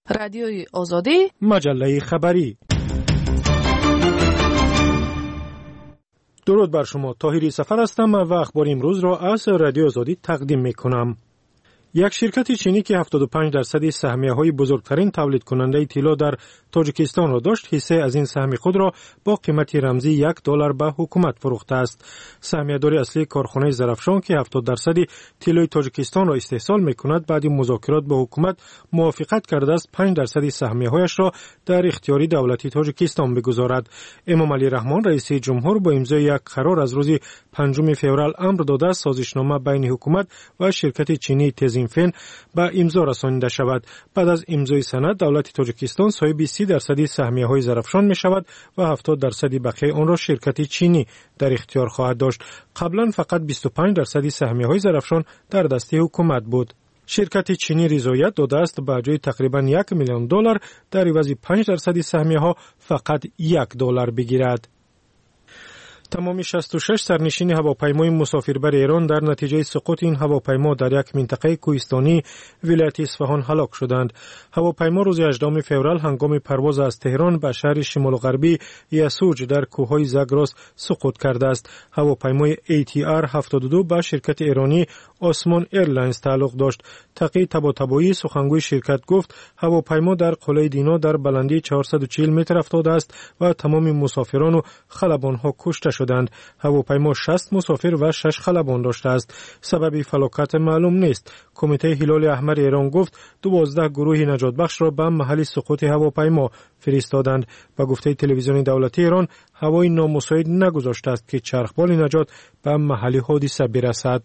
رادیوی آزادی، مجله خبری. درود بر شما. طاهری سفر هستم و اخبار امروز را از رادیو آزادی تقدیم میکنم. یک شرکت چینی که 75% سهمیه‌های بزرگترین تولید کننده طلا در تاجیکستان را داشت، حصه از این سهم خود را با قیمت رمزی $1 به حکومت فروخته است. سهمیه‌دار اصلی کارخانه زرافشان که 70% طلای تاجیکستان را استحصال می‌کند، بعد مذاکرات با حکومت موافقت کرده است 5% سهمیه‌هایش را در اختیار دولت تاجیکستان بگذارد. امام علی رحمان رئیس جمهور با امضای یک قرار از روز 5 فوریه امر داده است سازشنامه بین حکومت و شرکت چینی تزینفن به امضا رسانیده شود. بعد از امضای سند، دولت تاجیکستان صاحب 30% سهمیه‌های زرافشان می‌شود و 70% بقیه آن را شرکت چینی در اختیار خواهد داشت. قبلا فقط 25% سهمیه‌های زرافشان در دست حکومت بود. شرکت چینی رضایت داده است با جای تقریباً $1 میلیون در عوض 5% سهمیه‌ها فقط $1 بگیرد. تمام 66 سرنشین هواپیمای مسافربر ایران در نتیجه سقوط این هواپیما در یک منطقه کوهستانی ولایت اصفهان هلاک شدند. هواپیما روز 18 فوریه هنگام پرواز از تهران به شهر شمال غربی یسوج در کوههای زاگرس سقوط کرده است. هواپیمای ATR 72 به شرکت ایرانی آسمان ایرلاینز تعلق داشت. تقی طباطبایی سخنگوی شرکت گفت هواپیما در قلعه دینا در بلندی 440 متر افتاده است و تمام مسافران و خلبان‌ها کشته شدند. هواپیما 60 مسافر و 6 خلبان داشته است. سبب فلاکت معلوم نیست. کمیته هلال احمر ایران گفت 12 گروه نجات بخش را به محل سقوط هواپیما فرستادند. با گفته تلویزیون دولتی ایران، هوای نامساعد نگذاشته است که چرخبال نجات به محل حادثه برسد.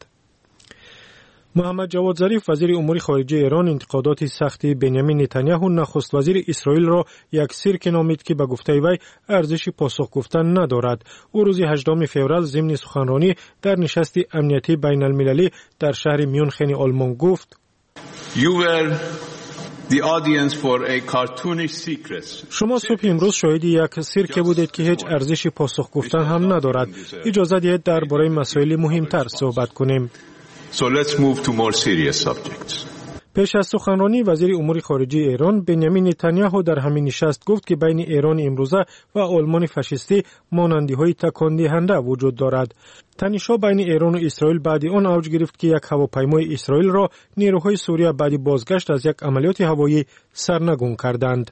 محمد جواد ظریف وزیر امور خارجه ایران انتقادات سختی بنیامین نتانیاهو نخست وزیر اسرائیل را یک سیرک نامید که به گفته وی ارزش پاسخ گفتن ندارد. او روز 18 فوریه ضمن سخنرانی در نشست امنیتی بین المللی در شهر میونخن آلمان گفت: شما صبح امروز شاهد یک سیرک بودید که هیچ ارزش پاسخ گفتن هم ندارد. اجازه دهید درباره مسائل مهمتر صحبت کنیم. So let's move to more serious subjects. پیش از سخنرانی وزیر امور خارجه ایران بنیامین نتانیاهو در همین نشست گفت که بین ایران امروزه و آلمان فاشیستی مانندی‌های تکان دهنده وجود دارد. تنش‌ها بین ایران و اسرائیل بعد آن اوج گرفت که یک هواپیمای اسرائیل را نیروهای سوریه بعد بازگشت از یک عملیات هوایی سرنگون کردند.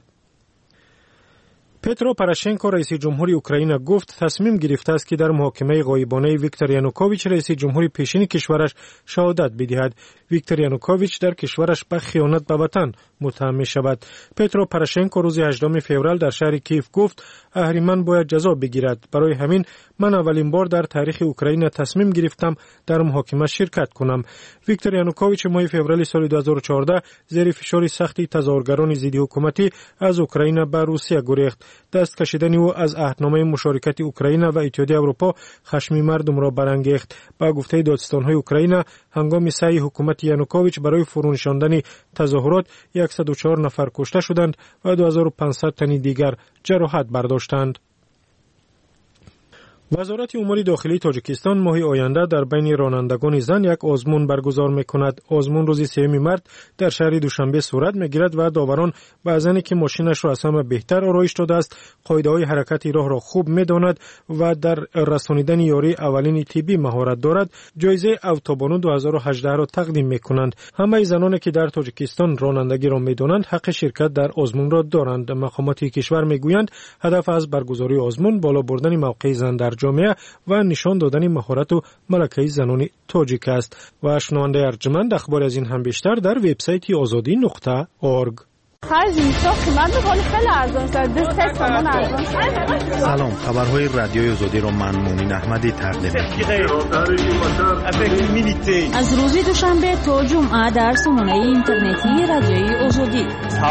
پترو پروشنکو رئیس جمهوری اوکراین گفت تصمیم گرفته است که در محاکمه غایبانه ویکتور یانوکوویچ رئیس جمهوری پیشین کشورش شهادت بدهد. ویکتور یانوکوویچ در کشورش به خیانت به وطن متهم می شود. پترو پروشنکو روز 18 فوریه در شهر کیف گفت اهریمن باید جزا بگیرد. برای همین من اولین بار در تاریخ اوکراین تصمیم گرفتم در محاکمه شرکت کنم. ویکتور یانوکوویچ ماه فوریه سال 2014 زیر فشار سختی تظاهرگران ضد حکومتی از اوکراین به روسیه گریخت. دست کشیدن او از عهدنامه مشارکت اوکراین و اتحادیه اروپا خشم مردم را برانگیخت. با گفته دادستان‌های اوکراین هنگام سعی حکومت یانوکوویچ برای فرونشاندن تظاهرات 104 نفر کشته شدند و 2500 تن دیگر جراحت برداشتند. وزارت امور داخلی تاجیکستان ماه آینده در بین رانندگان زن یک آزمون برگزار می‌کند. آزمون روز 3 مارس در شهر دوشنبه صورت می‌گیرد و داوران به زنی که ماشینش را از همه بهتر آرایش داده است، قاعده‌های حرکت راه را خوب می‌داند و در رسانیدن یاری اولین طبی مهارت دارد، جایزه اتوبانو 2018 را تقدیم می‌کنند. همه زنانی که در تاجیکستان رانندگی را می‌دانند حق شرکت در آزمون را دارند. مقامات کشور می‌گویند هدف از برگزاری آزمون بالا بردن موقع زن در جامعه و نشان دادن مهارت و ملکه زنان تاجیک است. و شنونده ارجمند اخبار از این هم بیشتر در وبسایت azadi.org. سلام، خبرهای رادیوی آزادی را من مومن احمدی تقدیم می‌کنم. از روز دوشنبه تا جمعه در سامانه اینترنتی رادیوی آزادی.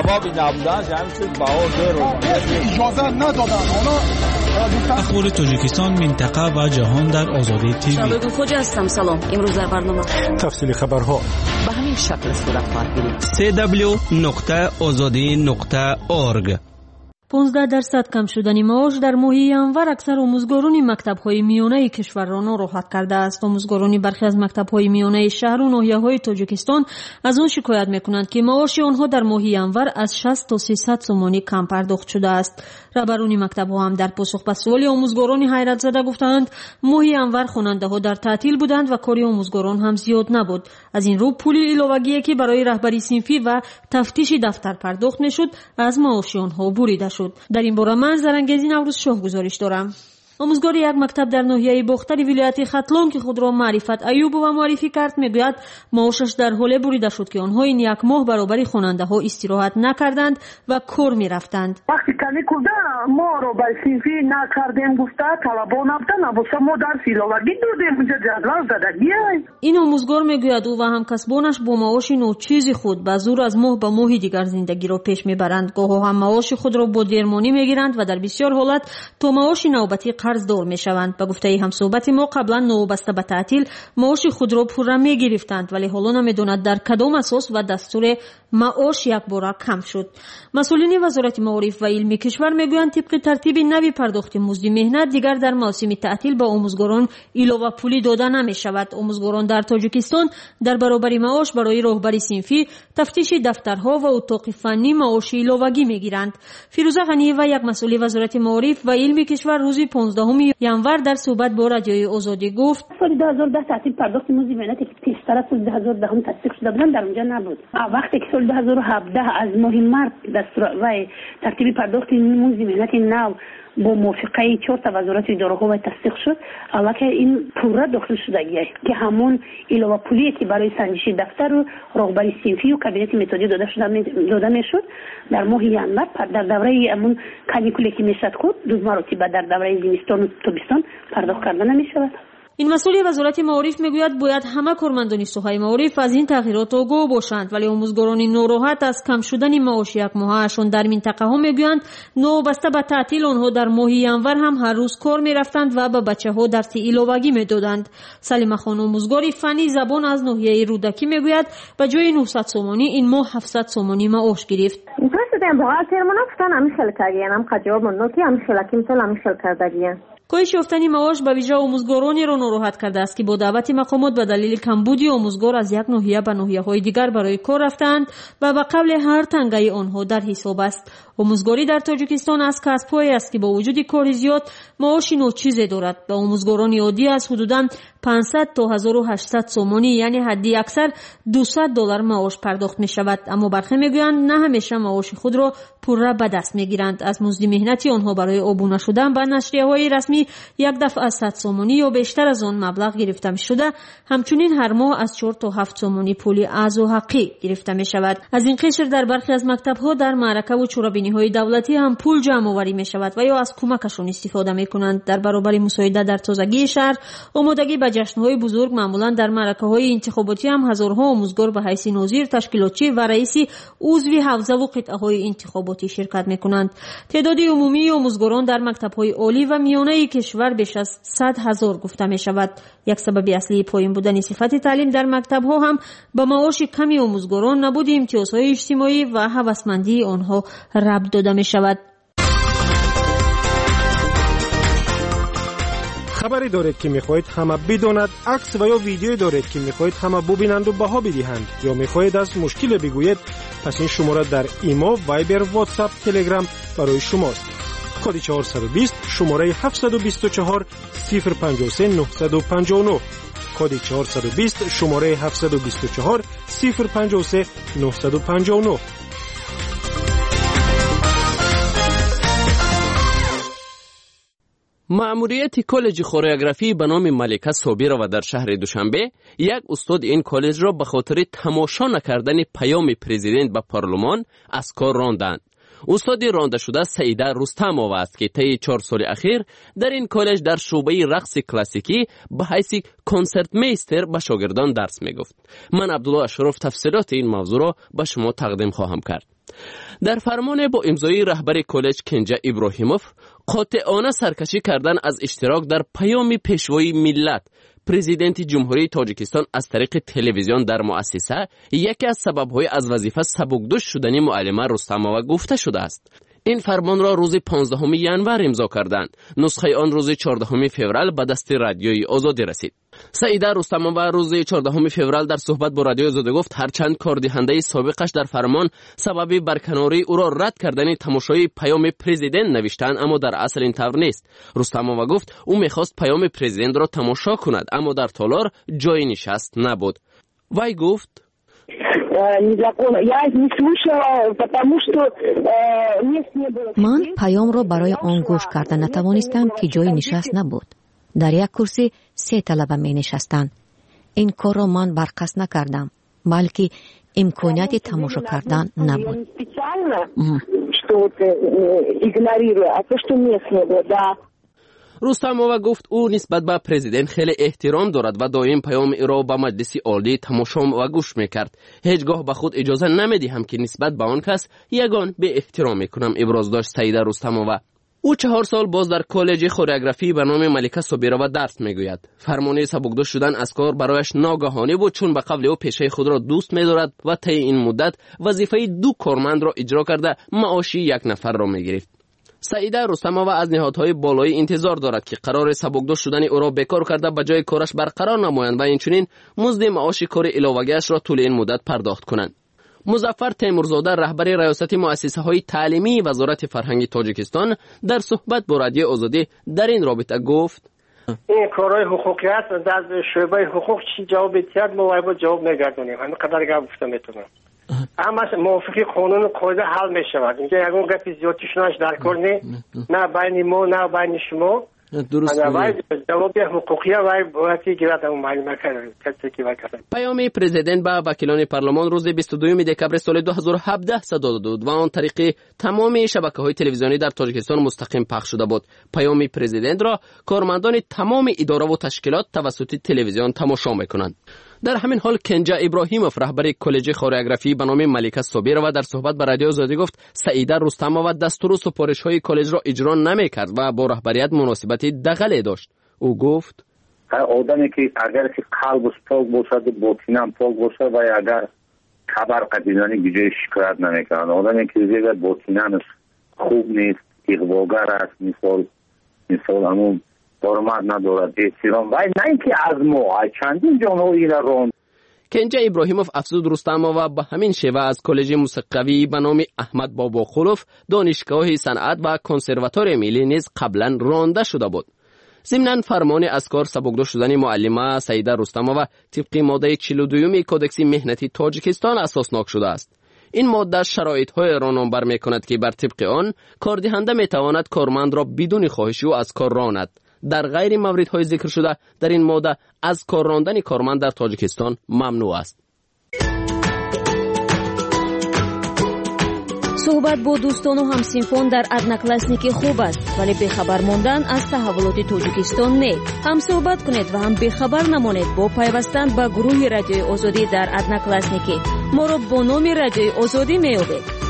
اخبار تاجیکستان، منطقه و جهان در آزادی تیوی. شاهد خوجا هستم. سلام. امروز در برنامه تفصیل خبرها به همین شکل صورت خواهد گرفت. www.azadi.org. 15% کم شدن معاش در ماه ینور اکثر آموزگاران مکتب‌های میانه کشور را ناراحت کرده است. آموزگاران برخی از مکتب‌های میانه شهر و ناحیه‌های تاجیکستان از آن شکایت می‌کنند که معاش آنها در ماه ینور از 60 تا 300 سومانی کم پرداخت شده است. رهبران مکتب‌ها هم در پاسخ به سوال آموزگاران حیرت زده گفتند ماه ینور خواننده‌ها در تعطیل بودند و کار آموزگاران هم زیاد نبود. از این رو پول علاوه‌ای که برای رهبری صنفی و تفتیش دفتر پرداخت می‌شد از معاش آنها بریده شد. در این باره من زرنگیزی نوروز شاه گزارش دارم. آموزگار یک مکتب در ناحیه باختر ولایت ختلان که خود را معرفت ایوب و معرفی کرد میگوید معاشش در حال بریده شد که آنها این یک ماه برابر خواننده ها استراحت نکردند و کار میرفتند. وقتی کانیکول ما رو برای صنفی نکردیم گفته طلبا نبودن واسه ما در علاوگی دادیم اونجا جدول زدگی. این آموزگار میگوید او و همکسبانش با معاش ناچیز خود به زور از ماه به ماه دیگر زندگی را پیش میبرند. گاه هم معاش خود را با درمانی میگیرند و در بسیار حالت تا معاش نوبتی قرضدار میشوند. به گفته همصحبت ما قبلا نوبسته به تعطیل معاش خود را پوره میگرفتند ولی حالا نمیدوند در کدام اساس و دستور معاش یک بار کم شد. مسئولین وزارت معارف و علم کشور میگویند طبق ترتیب نوی پرداخت مزد مهنت دیگر در موسم تعطیل به آموزگاران علاوه پولی داده نمی شود. آموزگاران در تاجیکستان در برابر معاش برای راهبری صنفی، تفتیش دفترها و اتاق فنی معاش علاوه‌ای میگیرند. فیروزه غنی و یک مسئول وزارت معارف و علم کشور روز 15 ینور در صحبت با رادیوی آزادی گفت سال 2010 تعطیل پرداخت مزد مهنتی که پیشتر از سال 2010 تصدیق شده بود در اونجا نبود. وقتی که سال 2017 از ماه مارس دستور و ترتیب پرداخت مزد مهنتی نو با موافقه 4 تا وزارت اداره‌ها و تصدیق شد، البته این پوره داخل شدگیه که همون علاوه پولی که برای سنجش دفتر و راهبری صنفی و کابینت متدی داده میشد در ماه ینور در دوره همون کانیکولی که میشد خود 2 مرتبه در دوره زمستان و تابستان پرداخت کردن نمیشود. این مسئول وزارت معارف میگوید باید همه کارمندان ساحه معارف از این تغییرات آگاه باشند ولی آموزگاران ناراحت از کم شدن معاش یک ماهشان در منطقه ها میگویند نوبسته به تعطیل آنها در ماه ینور هم هر روز کار میرفتند و به بچه ها درس علاوه‌ای میدادند. سلیمه خان آموزگار فنی زبان از ناحیه رودکی میگوید به جای 900 سومانی این ماه 700 سومانی معاش گرفت. President buhalter منافقان همیشه کردیم قجاب منو که همیشه کیمتل همیشه کردگیه. کاهش یافتن معاش به ویژه آموزگارانی را ناراحت کرده است که با دعوت مقامات به دلیل کمبودی آموزگار از یک ناحیه به ناحیه‌های دیگر برای کار رفتند و به قبل هر تنگه آنها در حساب است. آموزگاری در تاجیکستان از کسب‌هایی است که با وجود کار زیاد معاش ناچیزی دارد. به آموزگاران عادی از حدوداً 500 تا 1800 سومانی یعنی حدی اکثر $200 معاش پرداخت می شود، اما برخی میگویند نه همیشه معاش خود را پوره به دست میگیرند. از مزد مهنتی آنها برای عبور شدن به نشریه‌های رسمی یک دفعه از 100 سومانی یا بیشتر از آن مبلغ گرفته می شده. همچنین هر ماه از 4 تا 7 سومانی پول اعضا حقی گرفته می شود. از این قشر در برخی از مکتب‌ها در معرکه و چرابینی‌های دولتی هم پول جمع آوری می شود و یا از کمکشون استفاده می کنند. در برابر مساعده در تازگی شهر، آمادگی به جشن‌های بزرگ معمولاً در معرکه‌های انتخاباتی هم هزارها آموزگار به حیث ناظر، تشکیلاتچی و رئیس عضو حوزه و قطعه‌های انتخاباتی شرکت می کنند. تعداد عمومی آموزگاران در مکتب‌های عالی و میانه کشور بیش از 100,000 گفته می شود. یک سبب اصلی پایین بودن صفت تعلیم در مکتب‌ها هم به معاش کمی آموزگاران نبود امتیازهای اجتماعی و هوسمندی آنها ربط داده می شود. خبری دارید که میخواهید همه بداند، عکس و یا ویدیویی دارید که میخواهید همه ببینند و بها بدهند، یا میخواهید از مشکل بگویید، پس این شماره در ایما، وایبر، واتساپ، تلگرام برای شماست. کد 420 شماره 724 053 959. کد 420 شماره 724 053 959. مأموریت کالج کوریوگرافی به نام ملکه صابر و در شهر دوشنبه یک استاد این کالج را به خاطر تماشا نکردن پیام پرزیدنت به پارلمان از کار راندند. استاد رانده شده سعیده رستم‌آوا است که طی 4 سال اخیر در این کالج در شعبه رقص کلاسیکی به حیث کنسرت میستر به شاگردان درس میگفت. من عبدالله اشرف تفصیلات این موضوع را به شما تقدیم خواهم کرد. در فرمان با امضای رهبر کالج کنجا ابراهیموف قاطعانه سرکشی کردن از اشتراک در پیام پیشوای ملت پرزیدنت جمهوری تاجیکستان از طریق تلویزیون در مؤسسه یکی از سبب‌های از وظیفه سبکدوش شدن معلمه رستم‌آوا گفته شده است. این فرمان را روز 15 ژانویه امضا کردند. نسخه آن روز 14 فوریه به دست رادیوی آزادی رسید. سعیده رستمова روز 14 فوریه در صحبت با رادیو آزادی گفت هرچند کاردهنده سابقش در فرمان سبب برکناری او را رد کردن تماشای پیام پرزیدنت نوشتند، اما در اصل این طور نیست. رستمova گفت او میخواست پیام پرزیدنت را تماشا کند، اما در تالار جای نشست نبود. وی گفت من پیام را برای آن گوش کردن نتوانستم که جای نشست نبود. در یک کرسی 3 طلبه می نشستند. این کار را من برقصد نکردم، بلکه امکانیت تماشا کردن نبود. رستمova گفت او نسبت به پرزیدنت خیلی احترام دارد و دائم پیام او را به مجلس عالی تماشا و گوش میکرد. هیچگاه به خود اجازه نمیدهم که نسبت به آن کس یگان به احترام میکنم، ابراز داشت سعیده رستمova. او 4 سال باز در کالج خورئوگرافی به نام ملکه صابرova درس میگوید. فرمان سبکدوش شدن از کار برایش ناگهانی بود، چون به قبل او پیشه خود را دوست می‌دارد و طی این مدت وظیفه 2 کارمند را اجرا کرده معاشی 1 نفر را می‌گرفت. سعیده رستمova از نهادهای بالایی انتظار دارد که قرار سبکدوش شدن او را بیکار کرده به جای کارش برقرار نمایند و اینچنین مزد معاش کار علاوه‌اش را طول این مدت پرداخت کنند. مظفر تیمورزاده رهبر ریاست مؤسسه‌های تعلیمی وزارت فرهنگ تاجیکستان در صحبت با رادیو آزادی در این رابطه گفت این کارهای حقوقیت از شعبه حقوق چی جواب بدهد ما باید جواب نگردونیم. همین قدر گفتم میتونم. اما موافقی قانون قاعده حل میشود. اینجا یگان گپی زیادی شناش در کار نه بین ما نه بین شما. درست جواب حقوقی و باید گرفت اون معلومه کرد. پیام پرزیدنت به وکیلان پارلمان روز 22 دکبر سال 2017 صادر شد و آن طریق تمام شبکه‌های تلویزیونی در تاجیکستان مستقیم پخش شده بود. پیام پرزیدنت را کارمندان تمام اداره و تشکیلات توسط تلویزیون تماشا می‌کنند. در همین حال کنجا ابراهیموف رهبر کالج خورئوگرافی به نام ملکه صابرova در صحبت با رادیو آزادی گفت سعیده رستمova دستور و سفارش‌های کالج را اجرا نمی‌کرد و با رهبریت مناسبت دغلی داشت. او گفت آدمی که اگر که قلبش پاک باشد باطنم پاک باشد و اگر خبر قدیدانی بجای شکایت نمی‌کند. آدمی که دیگر باطنش خوب نیست، اغواگر است، مثال همون حرمت ندارد، احترام و نه اینکه از ما چندین جانهایی را راند. کنجا ابراهیموف افزود رستمova با همین شیوه از کالج موسیقی به نام احمد باباخلوف دانشگاه صنعت و کنسرواتوار ملی نیز قبلا رانده شده بود. ضمناً فرمان از کار سبکدوش شدن معلمه سعیده رستمova طبق ماده 42 کودکس مهنتی تاجیکستان اساسناک شده است. این ماده شرایط‌های را نامبر می‌کند که بر طبق آن کاردهنده می‌تواند کارمند را بدون خواهش او از کار راند. در غیر موردهای ذکر شده در این ماده از کار راندن کارمند در تاجیکستان ممنوع است. صحبت با دوستان و همسنفان در ادناکلاسنیکی خوب است، ولی بخبر ماندن از تحولات تاجیکستان نه. هم صحبت کنید و هم بخبر نمانید با پیوستن به گروه رادیوی آزادی در ادناکلاسنیکی. ما را با نام رادیوی آزادی میابید.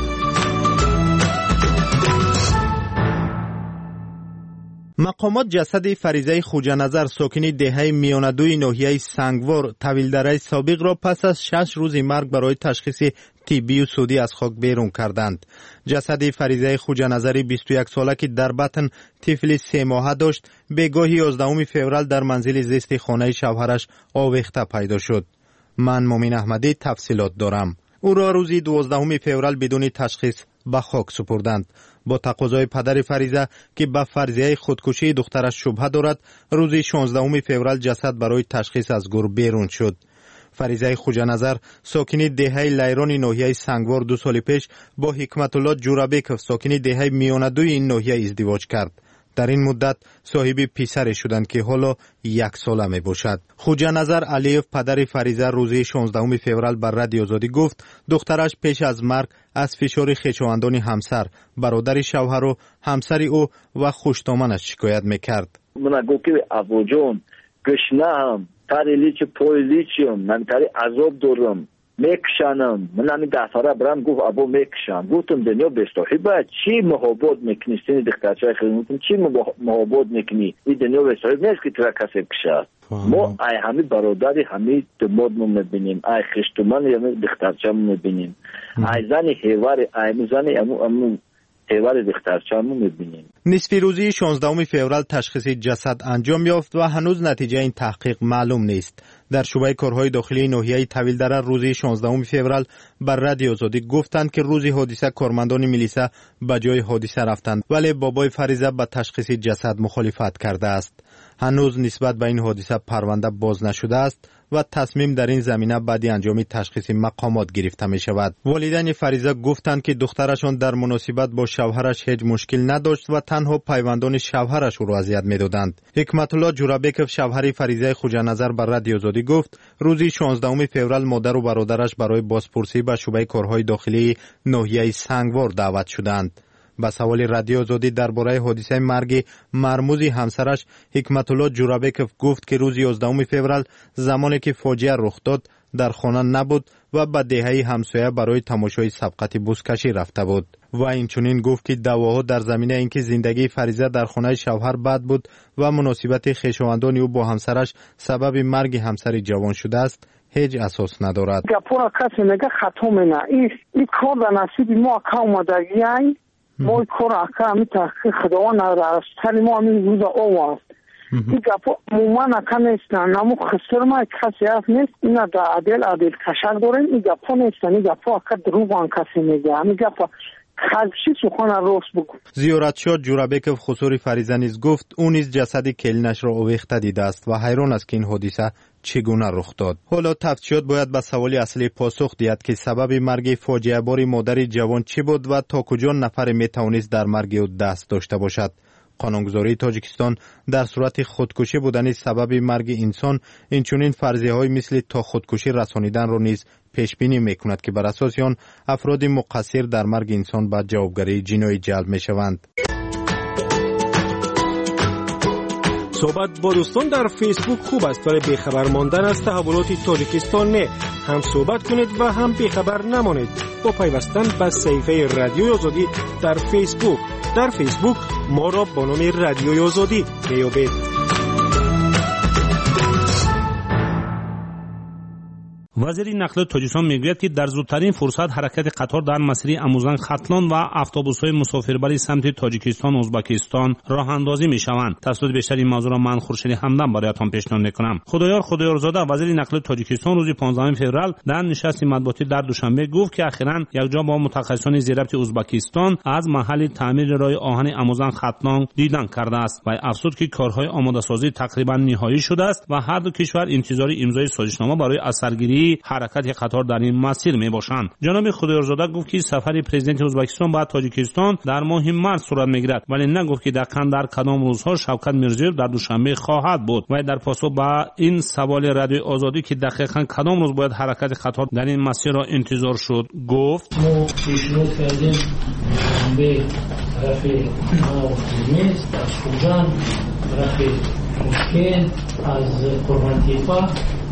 مقامات جسد فریضه خوجانظر ساکن دهه میانه‌دوی ناحیه سنگوار طویلدره سابق را پس از 6 روز مرگ برای تشخیص طبی و سودی از خاک بیرون کردند. جسد فریضه خوجانظری 21 ساله که در بطن طفل 3 ماهه داشت بگاه 11 فوریه در منزل زیست خانه شوهرش آویخته پیدا شد. من مومن احمدی تفصیلات دارم. او را روز 12 فوریه بدون تشخیص به خاک سپردند. با تقاضای پدر فریضه که به فرضیه خودکشی دخترش شبهه دارد، روز 16 فوریه جسد برای تشخیص از گور بیرون شد. فریضه خوجانظر ساکن دهه لیران ناحیه سنگوار 2 سال پیش با حکمت الله جورابیکوف ساکن دهه میانه‌دوی این ناحیه ازدواج کرد. در این مدت صاحب پسری شدند که حالا 1 ساله می باشد. خوجانظر علیف پدر فریضه روز 16 فوریه بر رادیو آزادی گفت دخترش پیش از مرگ از فشار خیشاوندان همسر، برادر شوهر و همسر او و خوشتامنش شکایت میکرد. من گفت ابو جون گشنم تاریلیچ پویلیچم من تاری عذاب دارم میکشانم. من همین دفتره برام گفت ابو میکشان. گفتم دنیا بستوحی باید چی محبت میکنی سینی دخترچه خیلی چی محبت میکنی این دنیا بستوحی نیست که ترا کسی بکشد. ما ای همی برادری همی دمادمون میبینیم، ای خشتمان همی دخترچه میبینیم، ای زنی هیواری ای زنی امو خیبر دخترچمو میبینیم. نصف روزی 16 فوریه تشخیص جسد انجام یافت و هنوز نتیجه این تحقیق معلوم نیست. در شعبه کارهای داخلی ناحیه طویلدره روزی 16 فوریه بر رادیو آزادی گفتند که روزی حادثه کارمندان میلیسا به جای حادثه رفتند، ولی بابای فریضه به تشخیص جسد مخالفت کرده است. هنوز نسبت به این حادثه پرونده باز نشده است و تصمیم در این زمینه بعد انجام تشخیص مقامات گرفته می شود. والدین فریضه گفتند که دخترشان در مناسبت با شوهرش هیچ مشکل نداشت و تنها پیوندان شوهرش او را اذیت می دادند. حکمت الله جورابکوف شوهر فریضه خوجانظر بر رادیو آزادی گفت روزی 16 فوریه مادر و برادرش برای بازپرسی به شعبه کارهای داخلی ناحیه سنگوار دعوت شدند. با سوال رادیو آزادی درباره حادثه مرگ مرموزی همسرش، حکمت الله جورابکوف گفت که روز 11 فوریه زمانی که فاجعه رخ داد در خانه نبود و به دهه همسایه برای تماشای سبقت بوسکشی رفته بود. و اینچنین گفت که دعواها در زمینه اینکه زندگی فریضه در خانه شوهر بد بود و مناسبت خویشاوندان او با همسرش سبب مرگ همسر جوان شده است هیچ اساس ندارد. گپورا کسی میگه خطا می‌کنه. این کار در نصیب ما که اومدگی ما کار اکا می تحقیق خداوند از سر ما همین روز آورد. این گپا مومن اکا نیستن، نمو خسر ما کسی هست نیست. اینا در عدل کشک داریم. این گپا نیستن، این گپا اکا دروغان کسی میگه. این گپا خلشی سخن راست بگو. زیارتشاه جورابکوف خسوری فریضه نیز گفت او نیز جسد کلینش را آویخته دیده است و حیران است که این حادثه چگونه رخ داد. حالا تفتیشات باید به سوال اصلی پاسخ دهد که سبب مرگ فاجعه بار مادر جوان چی بود و تا کجا نفر می توانست در مرگ او دست داشته باشد. قانونگذاری تاجیکستان در صورت خودکشی بودن سبب مرگ انسان اینچنین فرضیه های مثل تا خودکشی رسانیدن را نیز پیش بینی میکند که بر اساس آن افراد مقصر در مرگ انسان به جوابگری جنایی جلب می شوند. صحبت با دوستان در فیسبوک خوب است، ولی بیخبر ماندن از تحولات تاجیکستان نه. هم صحبت کنید و هم بیخبر نمانید با پیوستن به صفحه رادیو آزادی در فیسبوک. در فیسبوک ما را با نام رادیو آزادی میابید. وزیر نقل تاجیکستان میگوید که در زودترین فرصت حرکت قطار در مسیر اموزنگ ختلان و اتوبوس‌های مسافربری سمت تاجیکستان و ازبکستان راه اندازی میشوند. تفصیل بیشتر این موضوع را من خورشید همدم برایتان پیشنهاد میکنم. خدایارزاده وزیر نقل تاجیکستان روز 15 فوریه در نشست مطبوعاتی در دوشنبه گفت که اخیراً یکجا با متخصصان زیربط ازبکستان از محل تعمیر راه آهن اموزنگ ختلان دیدن کرده است و افزود که کارهای آماده سازی تقریبا نهایی شده است و هر دو کشور انتظار امضای سازشنامه برای اثرگیری حرکت قطار در این مسیر می باشند. جناب خدایارزاده گفت که سفر پرزیدنت ازبکستان به تاجیکستان در ماه مارس صورت میگیرد، ولی نگفت که دقیقاً در کدام روزها شوکت میرزیوف در دوشنبه خواهد بود. و در پاسخ به این سوال رادیو آزادی که دقیقاً کدام روز باید حرکت قطار در این مسیر را انتظار شد گفت ما پیشنهاد کردیم به طرف ناوتیمیز از خوجان طرف مشکل از قربانتیپا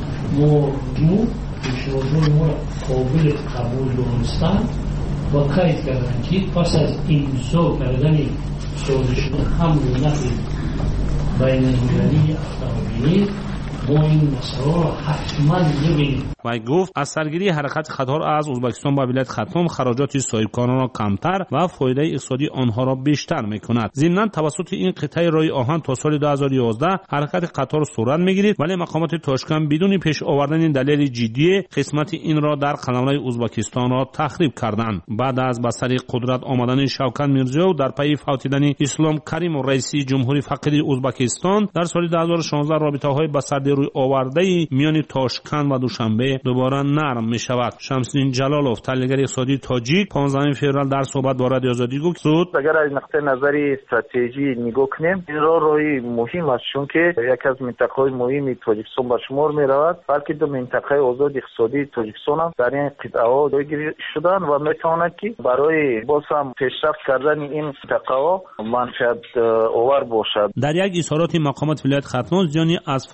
مو پیشنهادهای ما قابل قبول دانستند و قید کردند که پس از امضا کردن سازشنامه حمل و نقل بین المللی اتومبیلی ما این مسئله را حتما می‌بینیم. و گفت از سرگیری حرکت قطار از ازبکستان به ولایت ختلان خراجات صاحبکاران را کمتر و فایده اقتصادی آنها را بیشتر می‌کند. ضمناً توسط این قطعه راه آهن تا سال 2011 حرکت قطار صورت می‌گیرد، ولی مقامات تاشکند بدون پیش آوردن دلیل جدی قسمت این را در قلمرو ازبکستان را تخریب کردند. بعد از به سر قدرت آمدن شوکت میرزیوف در پی فوتیدن اسلام کریم رئیس جمهوری فقید ازبکستان در سال 2016 رابطه‌های به سر روی آورده میان تاشکند و دوشنبه دوباره نرم می شود. شمس‌الدین جلالوف تحلیلگر اقتصادی تاجیک 15 فوریه در صحبت با رادیو آزادی گفت اگر از نقطه نظر استراتژی نگاه کنیم این راهی مهم است، چون که یک از منطقه‌های مهم تاجیکستان به شمار می رود، بلکه دو منطقه آزاد اقتصادی تاجیکستان هم در این قطعه‌ها جایگیری شدن و میتواند که برای باز هم پیشرفت کردن این منطقه‌ها منفعت آور باشد. در یک اظهارات مقامات ولایت ختلان زیانی از فعالیت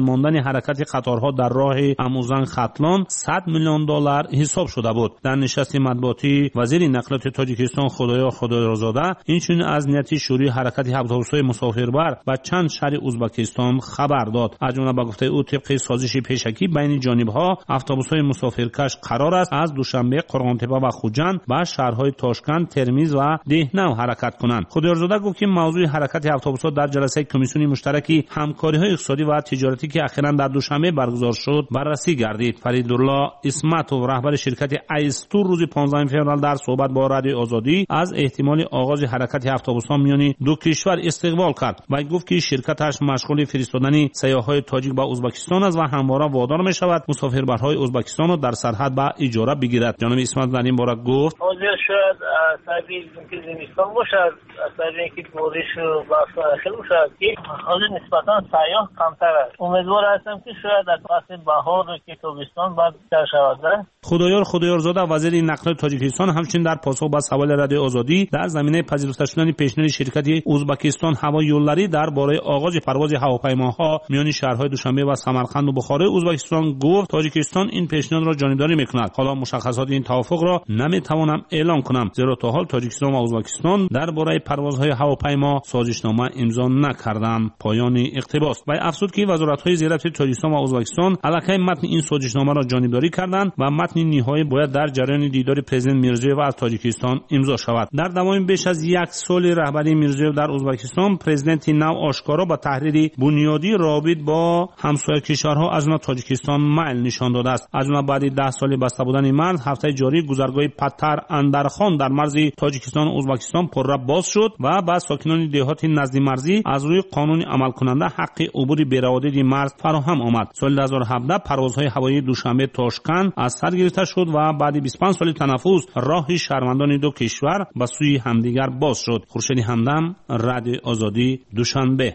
ماندن حرکت قطارها در راه اموزان ختلان $100 میلیون حساب شده بود. در نشست مطبوعاتی وزیر نقلیات تاجیکستان خدایا خدایارزاده اینچنین از نیت شروع حرکت اتوبوس‌های مسافربر به چند شهر ازبکستان خبر داد. از جمله به گفته او طبق سازش پیشکی بین جانب‌ها اتوبوس‌های مسافرکش قرار است از دوشنبه قرغانتپه و خوجند به شهرهای تاشکند، ترمیز و دهنو حرکت کنند. خدایارزاده گفت که موضوع حرکت اتوبوس‌ها در جلسه کمیسیون مشترک همکاری‌های اقتصادی و تجارتی که اخیراً در دوشنبه برگزار شد بررسی گردید. فریدالله اسمتوف رهبر شرکت ایستور روز 15 فوریه در صحبت با رادیو آزادی از احتمال آغاز حرکت اتوبوس‌ها میان دو کشور استقبال کرد و گفت که شرکتش مشغول فرستادن سیاح‌های تاجیک به ازبکستان است و همواره وادار می‌شود مسافربرهای ازبکستان را در سرحد به اجاره بگیرد. جناب اسمت در این باره گفت حاضر شد سبیل که زمستان باشد سبیل که بارش و برف خیلی باشد که حاضر نسبتاً سیاح کمتر است. امیدوار هستم که شاید در فصل بهار که تابستان بعد در شود. خدایارزاده وزیر نقلیات تاجیکستان همچنین در پاسخ به سوال رادیو آزادی در زمینه پذیرفته شدن پیشنهاد شرکت ازبکستان هوایی یولداری درباره آغاز پرواز هواپیماها میان شهرهای دوشنبه و سمرقند و بخارا ازبکستان گفت تاجیکستان این پیشنهاد را جانبداری میکند. حالا مشخصات این توافق را نمیتوانم اعلام کنم زیرا تا حال تاجیکستان و ازبکستان درباره پروازهای هواپیما سازشنامه امضا نکردند. پایان اقتباس. و افزود که وزارت‌های زیرربط تاجیکستان و ازبکستان علاقه متن این سازشنامه را جانبداری کردند و متن نهایی باید در جریان دیدار پرزیدنت میرزیوف از تاجیکستان امضا شود. در دوام بیش از یک سال رهبری میرزیوف در ازبکستان پرزیدنت نو آشکارا با تحریر بنیادی رابط با همسایه کشورها از جمله تاجیکستان میل نشان داده است. از جمله بعد 10 سال بسته بودن مرز هفته جاری گذرگاه پتر اندرخان در مرز تاجیکستان و ازبکستان پرره باز شد و بعد ساکنان دهات نزد مرزی از روی قانون عمل کننده حق عبور بی‌روادید مرز فراهم آمد. سال 2017 پروازهای هوایی دوشنبه تاشکند از سر گرفته شد و بعد 25 سال تنفس راه شهروندان دو کشور به سوی همدیگر باز شد. خورشید همدم، رادیو آزادی، دوشنبه.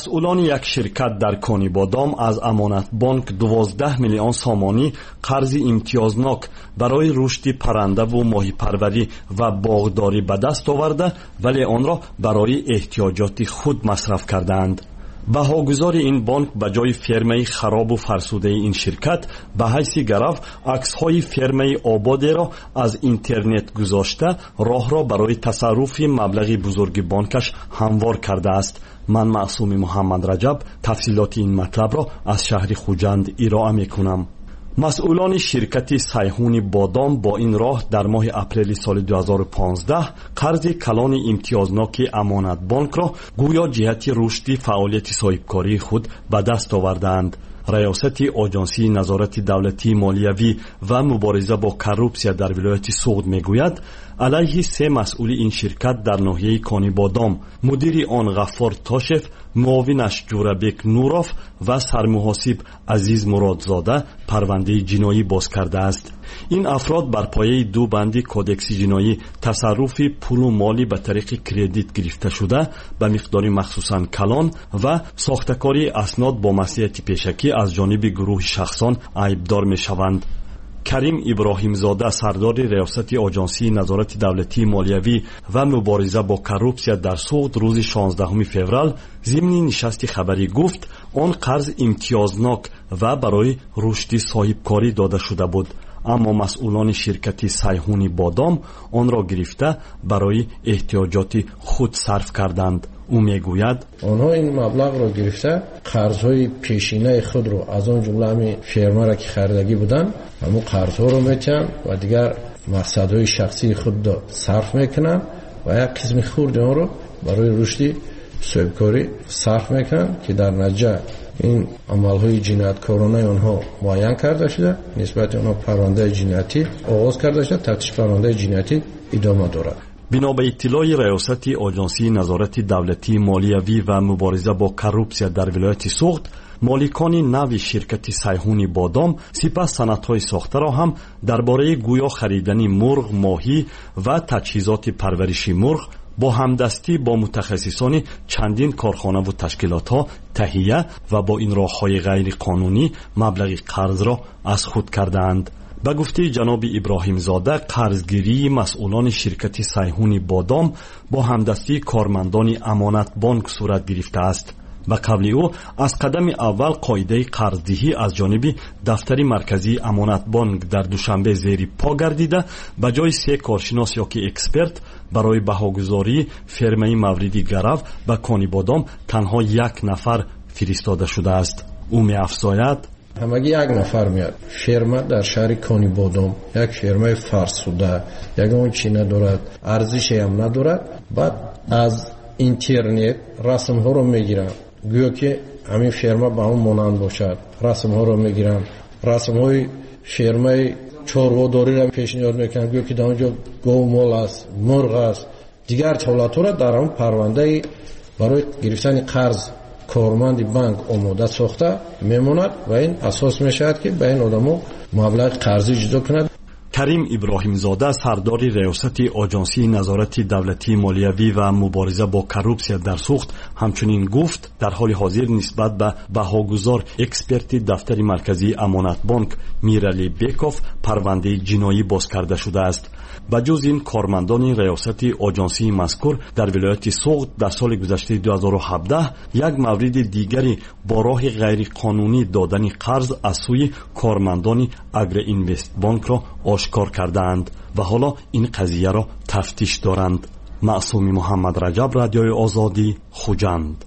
مسئولان یک شرکت در کانی بادام از امانت بانک 12 میلیون سامانی قرض امتیازناک برای رشد پرنده و ماهی پروری و باغداری به دست آورده، ولی آن را برای احتیاجات خود مصرف کردند. بهاگذار این بانک به جای فرمه خراب و فرسوده این شرکت به حیث گرفت عکس‌های فرمه آباده را از اینترنت گذاشته راه را برای تصرف مبلغ بزرگ بانکش هموار کرده است. من معصوم محمد رجب تفصیلات این مطلب را از شهر خوجند ارائه می‌کنم. مسئولان شرکت سیحون بادام با این راه در ماه اپریل سال 2015 قرض کلان امتیازناک امانت بانک را گویا جهت رشد فعالیت صاحبکاری خود به دست آوردند. ریاست آژانسی نظارت دولتی مالیوی و مبارزه با کروپسیا در ولایت سوغد میگوید علیه 3 مسئول این شرکت در ناحیه کانی بادام، مدیر آن غفار تاشف، معاونش جورابک نوروف و سرمحاسب عزیز مرادزاده پرونده جنایی باز کرده است. این افراد بر پایه 2 بند کودکس جنایی تصرف پول و مالی به طریق کردیت گرفته شده به مقدار مخصوصاً کلان و ساختکاری اسناد با مصلحت پیشکی از جانب گروه شخصان عیبدار می شوند. کریم ابراهیم زاده سردار ریاست آژانسی نظارت دولتی مالیوی و مبارزه با کروپسیا در سوغد روز 16 فوریه ضمن نشست خبری گفت آن قرض امتیازناک و برای رشد صاحبکاری داده شده بود، اما مسئولان شرکت سیحون بادام آن را گرفته برای احتیاجات خود صرف کردند. او میگوید آنها این مبلغ را گرفته قرضهای پیشینه خود را از آن جمله همین فرما را که خریدگی بودن همون قرضها رو میتن و دیگر مقصدهای شخصی خود را صرف میکنن و یک قسم خورد آن را برای رشد صاحبکاری صرف میکنن که در نتیجه این عملهای جنایتکارانه آنها معین کرده شده، نسبت آنها پرونده جنایتی آغاز کرده شده، تفتیش پرونده جنایتی ادامه دارد. بنا به اطلاع ریاست آژانسی نظارت دولتی مالیوی و مبارزه با کروپسیا در ولایت سوغد، مالکان نو شرکت سیحون بادام سپس سندهای ساخته را هم درباره گویا خریدن مرغ، ماهی و تجهیزات پرورش مرغ با همدستی با متخصصان چندین کارخانه و تشکیلات ها تهیه و با این راه‌های غیر قانونی مبلغ قرض را از خود کردند. به گفته جناب ابراهیم زاده قرضگیری مسئولان شرکت سیحون بادام با همدستی کارمندان امانت بانک صورت گرفته است. به قول او از قدم اول قاعده قرضدهی از جانب دفتر مرکزی امانت بانک در دوشنبه زیر پا گردیده به جای 3 کارشناس یا که اکسپرت برای بهاگذاری فرمه موردی گرو به کانی بادام تنها 1 نفر فرستاده شده است. او می افزاید همگی 1 نفر میاد. فرما در شهر کانی بادام یک فرمای فرسوده، یک اون چی ندارد، ارزشی هم ندارد. بعد از اینترنت رسم ها رو میگیرن، گویا که همین فرما به اون مانند باشد. رسم ها رو میگیرن، رسم های فرمای چارواداری را پیشنهاد میکنن، گویا که در اونجا گو مال است، مرغ است، دیگر حالت ها را در اون پرونده برای گرفتن قرض کارمند بانک آماده ساخته میموند و این اساس میشود که به این آدمو مبلغ قرضی جدا کند. کریم ابراهیم زاده سردار ریاست آژانسی نظارت دولتی مالیوی و مبارزه با کروپسیا در سوغد همچنین گفت در حال حاضر نسبت به بهاگذار اکسپرت دفتر مرکزی امانت بانک میرعلی بیکوف پرونده جنایی باز کرده شده است. بجز این کارمندان ریاست آژانسی مذکور در ولایت سوغد در سال گذشته 2017 یک مورد دیگری با راه غیر قانونی دادن قرض از سوی کارمندان اگری اینوست بانک را آشکار کردند و حالا این قضیه را تفتیش دارند. معصوم محمد رجب، رادیوی آزادی، خوجند.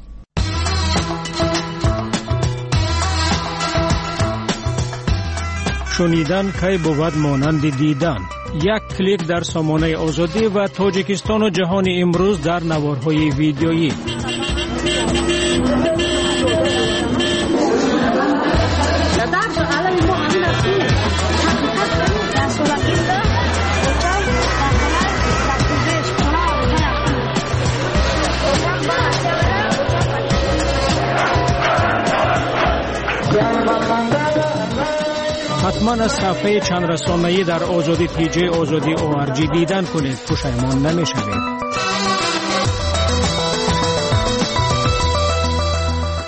شنیدن کی بود مانند دیدن. 1 کلیک در سامانه آزادی و تاجیکستان و جهان امروز در نوارهای ویدیویی. حتما از صفحه چند رسانه‌ای در آزادی پیج آزادی ORG دیدن کنید، پشیمان نمی‌شوید.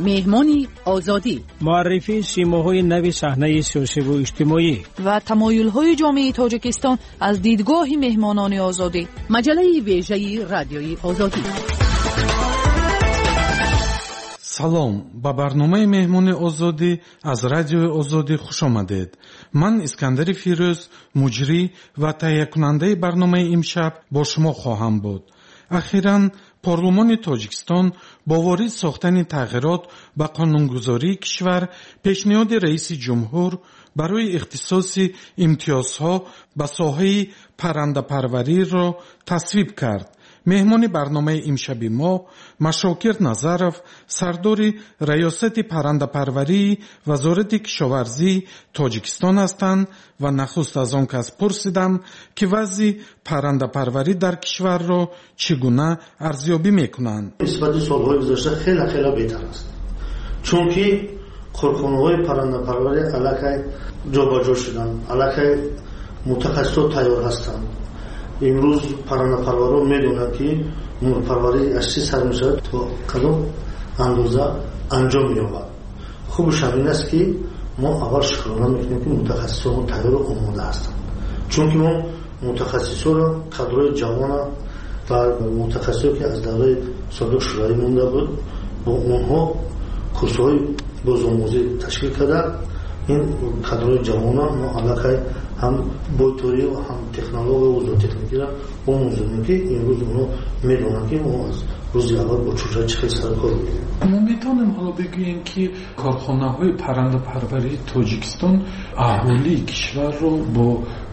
مهمان آزادی، معرفی سیماهای نو صحنه سیاسی و اجتماعی و تمایل‌های جامعه تاجیکستان از دیدگاه مهمانان آزادی. مجله ویژه رادیوی آزادی. салом ба барномаи меҳмони озодӣ аз радиои озодӣ хуш омадед. ман искандари фирӯз муҷрӣ ва таҳиякунандаи барномаи имшаб бо шумо хоҳам буд. ахиран парлумони тоҷикистон бо ворид сохтани тағйирот ба қонунгузории кишвар пешниҳоди раиси ҷумҳур барои ихтисоси имтиёзҳо ба соҳаи паррандапарвариро тасвиб кард. меҳмони барномаи имшаби мо машокир назаров, сардори раёсати паррандапарварии вазорати кишоварзии тоҷикистон ҳастанд ва нахуст аз он кас пурсидам ки вазъи паррандапарварӣ дар кишварро чӣ гуна арзёбӣ мекунанд. нисбати солҳои гузашта хеле беҳтар аст, чунки корхонаҳои паррандапарварӣ аллакай ҷобаҷо шуданд, аллакай мутахассисот тайёр ҳастанд. имрӯз паррандапарварон медонанд ки мурпарварӣ аз чӣ сар мешавад, то кадом андоза анҷом меёбад. хубаш ҳамин аст ки мо аввал шукрона мекунем ки мутахассисон тайёру омода ҳастанд, чунки мо мутахассисонро кадрои ҷавона ва мутахассисоне ки аз давраи содиқ шӯравӣ монда буд, бо онҳо курсҳои бозомӯзӣ ташкил карда ин кадрои ҷавона мо аллакай ҳам бойторӣ ва ҳам технология ва зоотехникиро омӯзонем ки имрӯз онҳо медонанд ки мо аз рӯзи аввал бо чӯча чӣ хел сар кор будем. мо метавонем ҳоло бигӯем ки корхонаҳои паррандапарварии тоҷикистон аҳолии кишварро бо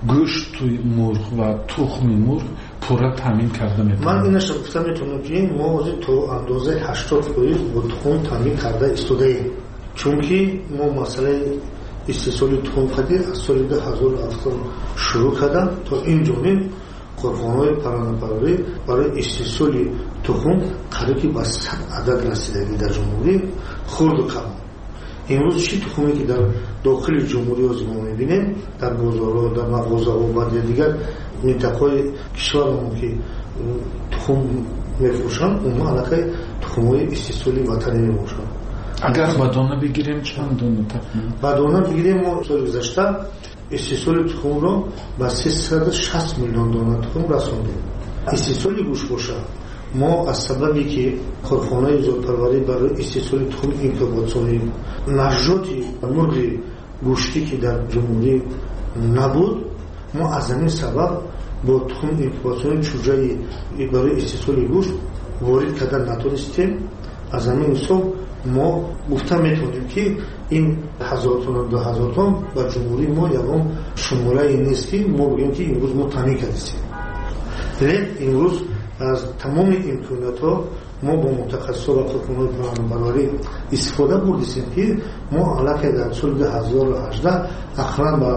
гӯшти мурғ ва тухми мурғ пурра таъмин карда метавонем. ман инаш гуфта метавонам ки мо ҳозир то андозаи 80% бо тухм таъмин карда истодаем, чунки мо масъалаи истеҳсоли тухмқадӣ аз соли 2007 шурӯъ карда то ин ҷониб корхонаҳои паррандапарварӣ барои истеҳсоли тухм қариби ба 100 адад расидагӣ дар ҷумҳурӣ хурду кам. имрӯз чӣ тухме ки дар дохили ҷумҳурӣ ҳозир мо мебинем, дар бозорҳо, дар мағозаҳо ва дигар минтақаҳои кишвармон ки тухм мефурӯшанд, онҳо аллакай тухмҳои истеҳсоли ватанӣ мебошанд. агар ба дона бигирем чанд дона тахмин? ба дона бигирем мо соли гузашта истеҳсоли тухмро ба 360 миллион дона тухм расондем. истеҳсоли гӯшт бошад, мо аз сабаби ки корхонаи зотпарварӣ барои истеҳсоли тухми инкубатсионӣ нажоти мурғи гӯштӣ ки дар ҷумҳурӣ набуд, мо аз ҳамин сабаб бо тухм инкубатсионӣ чӯҷаи барои истеҳсоли гӯшт ворид карда натонистем. аз ҳамин ҳисоб мо гуфта метавонем ки ин ҳазортона 2000 ба ҷумҳурии мо ягон шуморае нест ки мо бигӯем ки имрӯз мо таъмин кардем. лек имрӯз аз тамоми имкониятҳо мо бо мутахассисо ва корхонаҳои паррандапарварӣ истифода бурдистем ки мо аллакай дар соли 2018 ахиран ба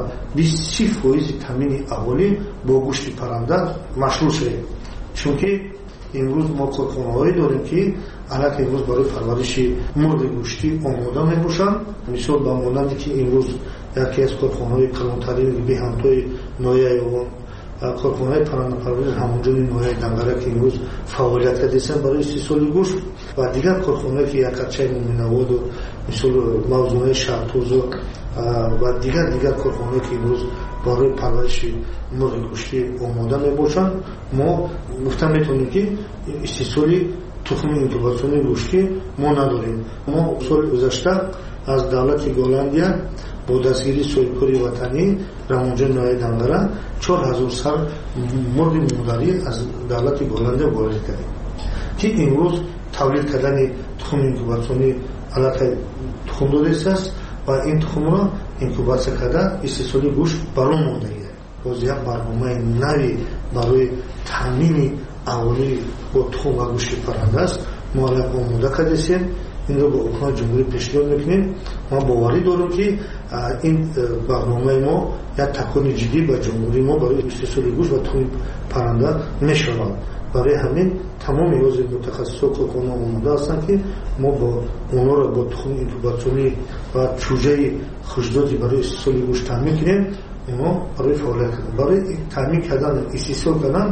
20% таъмини аҳолӣ бо гӯшти парранда машғул шудем, чунки имрӯз мо корхонаҳое дорем ки аллакай имрӯз барои парвариши мурғи гӯштӣ омода мебошанд. мисол ба монанде ки имрӯз яке аз корхонаҳои калонтарини биҳамтои нояевон, корхонаҳои паррандапарварии ҳамонҷони нояи дангаре ки имрӯз фаъолият кардестанд барои истеҳсоли гӯшт ва дигар корхонаҳое ки якарчаи муминаводу мисол мавзунаи шаҳртузу ва дигар корхонаҳое ки имрӯз барои парвариши мурғи гӯштӣ омода мебошанд, мо гуфта метавонем ки истеҳсоли тухми инкубатсиони гӯштӣ мо надорем. мо соли гузашта аз давлати Голландия бо дастгирии соҳибкори ватанӣ рамонҷони нояи дангара 4000 сар мурғи модарӣ аз давлати Голландия ворид кардем ки имрӯз тавлид кардани тухми инкубатсионӣ аллакай тухм додест ва ин тухмро инкубатсия карда истеҳсоли гӯшт барон мондагӣ. боз як барномаи нави барои таъмини аҳолӣ бо тухм ва гӯшти парранда аст. мо аллакай омода кардестем, инро ба ҳукумати ҷумҳурӣ пешниҳод мекунем. ман боварӣ дорам ки ин барномаи мо як такони ҷиддӣ ба ҷумҳурии мо барои истеҳсоли гӯшт ва тухми парранда мешавад. барои ҳамин тамоми ҳозир мутахассисо корхонаҳо омода ҳастанд ки мо бо онҳоро бо тухми инкубатсионӣ ва чӯҷаи хушдоди барои истеҳсоли гӯшт таъмин кунем. онҳо барои фаъолият кардан, барои таъмин кардан, истеҳсол кардан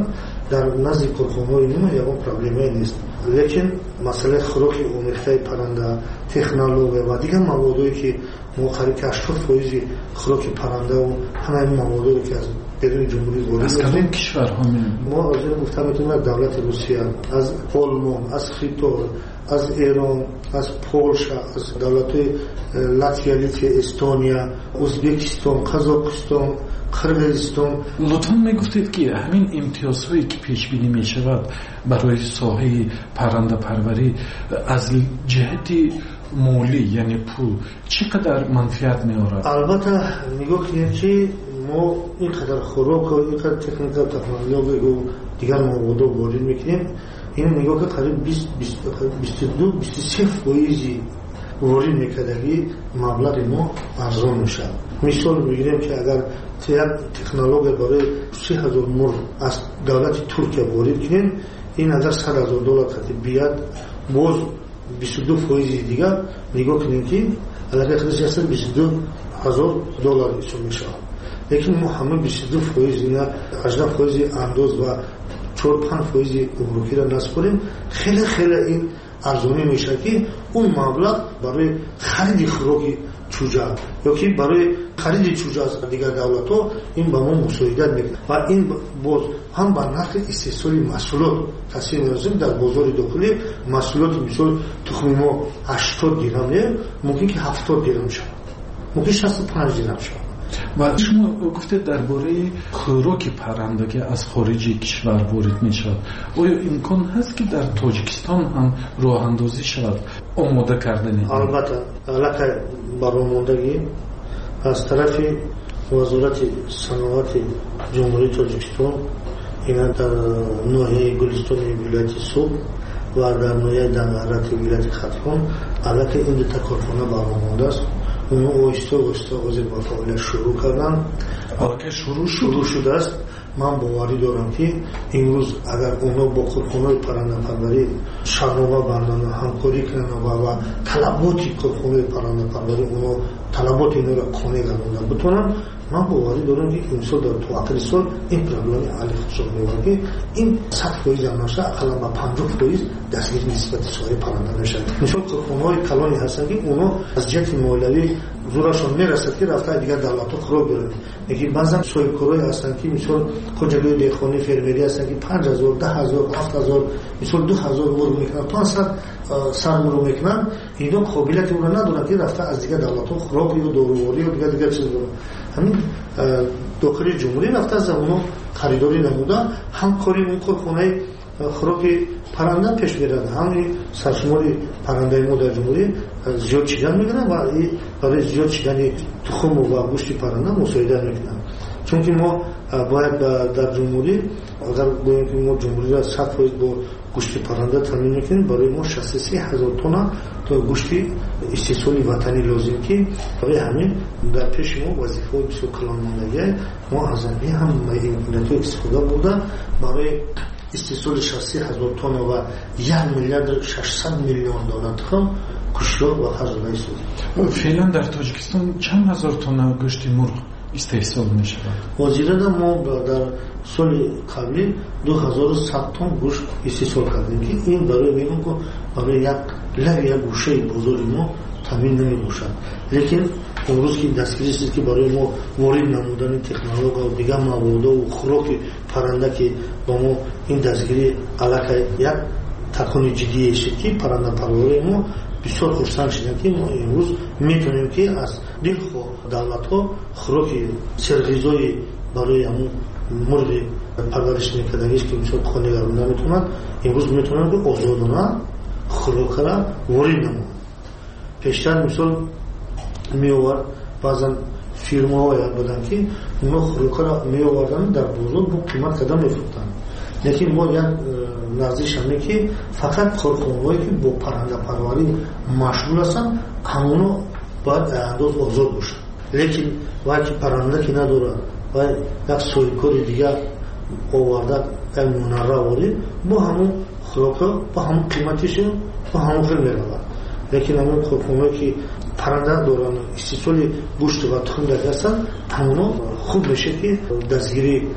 дар назди корхонаҳои мо ягон проблемае нест. лекин масъалаи хӯроки омехтаи парранда, технология ва дигар маводое ки мо қариб 80% хӯроки паррандау ҳамаи маводое ки аз беруни ҷумҳурӣ ворид кадом кишварҳо мо озир гуфта метавонем давлати Русия, аз Олмон, аз Хитой, аз Эрон, аз Полша, аз давлатҳои Латвия, Литва, Эстония, Узбекистон, Қазоқистон, Қирғизистон. лутфан мегуфтед ки ҳамин имтиёзҳое ки пешбинӣ мешавад барои соҳаи паррандапарварӣ аз ҷиҳати молӣ яъне пул чӣ қадар манфиат меорад? албатта нигоҳ кунем ки мо ин қадар хӯроку ин қадар техника технологияу дигар маводо ворид мекунем. ин нигоҳ ки қариб 22-23% ворид мекардагӣ маблағи мо арзон мешавад. мисол бигирем ки агар як технология барои 30,000 мурғ аз давлати Туркия ворид кунем, ин агар $100,000 қатиб бияд, боз 22% дигар нигоҳ кунем ки аллакай худаш $22,000 ҳисоб мешавад. лекин мо ҳама 22% ина 18% андоз ва 4-5% гумрукиро наспорем, хеле ин арзонӣ мешавад ки он маблағ барои хариди хӯроки чӯҷа ёки барои хариди чӯҷа аз дигар давлатҳо ин ба мо мусоидат мекунад ва ин боз ҳам ба нархи истеҳсоли маҳсулот таъсир меозим. дар бозори дохилӣ маҳсулоти мисол тухми мо 80 дирҳам не мумкин ки 70 дирҳам шавад, мумкин 65 дирҳам шавад. ва шумо гуфтед дар бораи хӯроки парранда ки аз хориҷи кишвар ворид мешавад, оё имкон ҳаст ки дар Тоҷикистон ҳам роҳандозӣ шавад, омода кардани? албатта аллакай баромондагӣ аз тарафи вазорати саноати ҷумҳурии Тоҷикистон ина дар ноҳияи Гулистони вилояти Суғ ва дар ноҳияи Дангарати вилояти Хатхон аллакай ин дута корхона баромондааст. اونا اوستا озир ба фаъолият шурӯъ карданд. аллакай шурӯъ шудааст. ман боварӣ дорам ки имрӯз агар онҳо бо корхонаҳои паррандапарварӣ шарҳнома банданд, ҳамкорӣ кунанд ва талаботи корхонаҳои паррандапарварӣ онҳо талаботи инҳоро қонеъ гардонда битавонанд, ман боварӣ дорам ки имсол дар ту ахири сол ин проблема ҳалли шуд меёбад ки ин 100% ам наша ақаллан ба 50% дастгирӣ нисбати соҳаи парранда мешавад. мисол корхонаҳои калоне ҳастанд ки онҳо аз ҷиҳати молиявӣ зурашон мерасад ки рафта дигар давлатҳо хӯрок беранд. лекин баъзан соҳибкорҳое ҳастанд ки мисол хоҷагои деҳқонӣ фермерӣ ҳастанд ки 5,000, 10,000, 7,000 мисол 2,000 мурғ мекунанд, 500 сар мурғ мекунанд. инҳо қобилияти онро надоранд ки рафта аз дигар давлатҳо хӯрок ё доруворӣ ё дигар чиз беранд. ҳамин дохили ҷумҳурӣ рафта аз онҳо харидорӣ намуда ҳамкори он корхонаи хӯроки парранда пеш берад. ҳамин саршумори паррандаи мо дар ҷумҳурӣ зиёд чидан мегиранд ва барои зиёд чидани тухму ва гӯшти парранда мусоидат мекунанд. чунки мо бояд дар ҷумҳурӣ агар гӯем ки мо ҷумҳуриро 100% бо гӯшти парранда таъмин мекунем, барои мо 63,000 тонна то гӯшти истеҳсоли ватанӣ лозим ки барои ҳамин дар пеши мо вазифаҳои бисёр калонмондагӣ мо аз ин ҳам имкониятҳо истифода бурда барои истеҳсоли 63,000 тонна ва 1,600,000,000 дона тухм кушрок ва ҳазодаи суд. феълан дар Тоҷикистон чанд ҳазор тонна гӯшти мурғ истеҳсол мешавад? ҳозирада мо дар соли қаблӣ 2100 тонн гӯшт истеҳсол кардем ки ин барои мегӯм ки барои як гӯшаи бозори мо таъмин намебошад. лекин امروز که دستگیری است که برای ما وارد نمودن تکنولوژی و دیگر مواد و خوراک پرنده که با ما این دستگیری علاقه یک تکون جدی است که پرنده پروری ما بسیار خرسند شدیم که ما امروز میتونیم که از دلخواه دولت‌ها خوراک سرغذایی برای همون مرغ پرورش می‌کردنش که مثلا خانه‌گران نمیتونن امروز میتونن که آزادانه خوراک را وارد نمون. پیشتر مثلا می‌آورد بعضا فیرم‌ها یاد بدن که اونا خوراک را می‌آوردن در بازار با قیمت کدام می‌فروختن. لیکن ما یک نظریش همه که فقط کارخانه‌هایی که با پرنده پروری مشغول هستن همونا باید انداز آزاد باشن. لیکن وقتی پرنده که نداره و یک سویکار دیگر آورده یک منره آورده با همون خوراک با همون قیمتش با همون فیلم می‌رود. لیکن همون کارخانه‌هایی که پرنده دارن استحصال گوشت و تخم داشتن همونا خوب میشه که دستگیری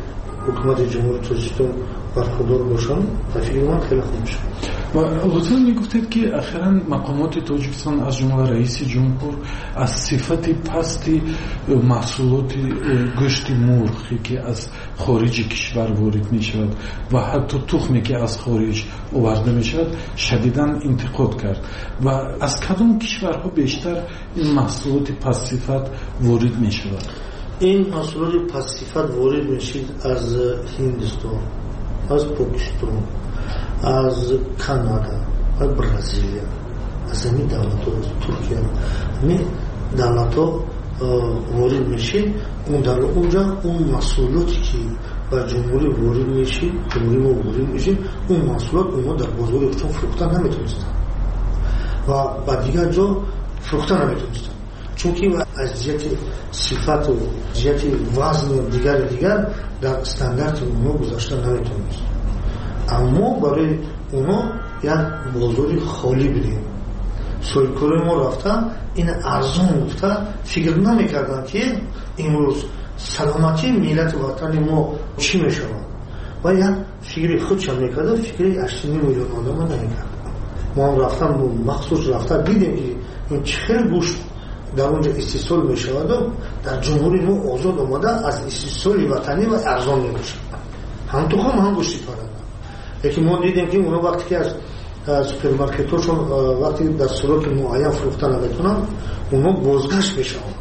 حکومت جمهوری تاجیکستان برخوردار باشن فکر من خیلی خوب میشه. و البته میگفتید که اخیراً مقامات تاجیکستان از جمله رئیس جمهور از صفت پستی محصولات گوشت مرغی که از خارج کشور وارد میشود و حتی تخمی که از خارج آورده میشود شدیداً انتقاد کرد و از کدام کشورها بیشتر این محصولات پست صفت وارد میشود؟ این محصولات پست صفت وارد میشید از هندستان، از پاکستان، از کانادا، از برزیلیا، از همین دولت ها، از ترکیه، همین دولت ها وارد میشه. اونجا اون محصولاتی که و جمهوری وارد میشه، جمهوری ما وارد میشه، اون محصولات اونها در بازار چون فروختن نمیتونستن و با دیگر جا فروختن نمیتونستن، چون که از جهت صفت و جهت وزن و دیگر در استاندارد اونها گذاشتن نمیتونست. اما برای اونا یک بازار خالی بدیم. سویکوری ما رفتن این ارزان گفته فکر نمیکردن که امروز سلامتی ملت وطن ما چی میشود و یک فکری خودشان میکرده، فکری 8 میلیون آدم نمیکرد. ما هم رفتن مخصوص رفتن دیدیم که این چه گوشت در اونجا استحصال میشود و در جمهوری ما آزاد آمده از استحصال وطنی و ارزان میشه. هم تو هم گوشتی پرنده. لیکن ما دیدیم که اونا وقتی که از سوپرمارکت هاشون وقتی در صورت معین فروختن نمیتونن، اونا بازگشت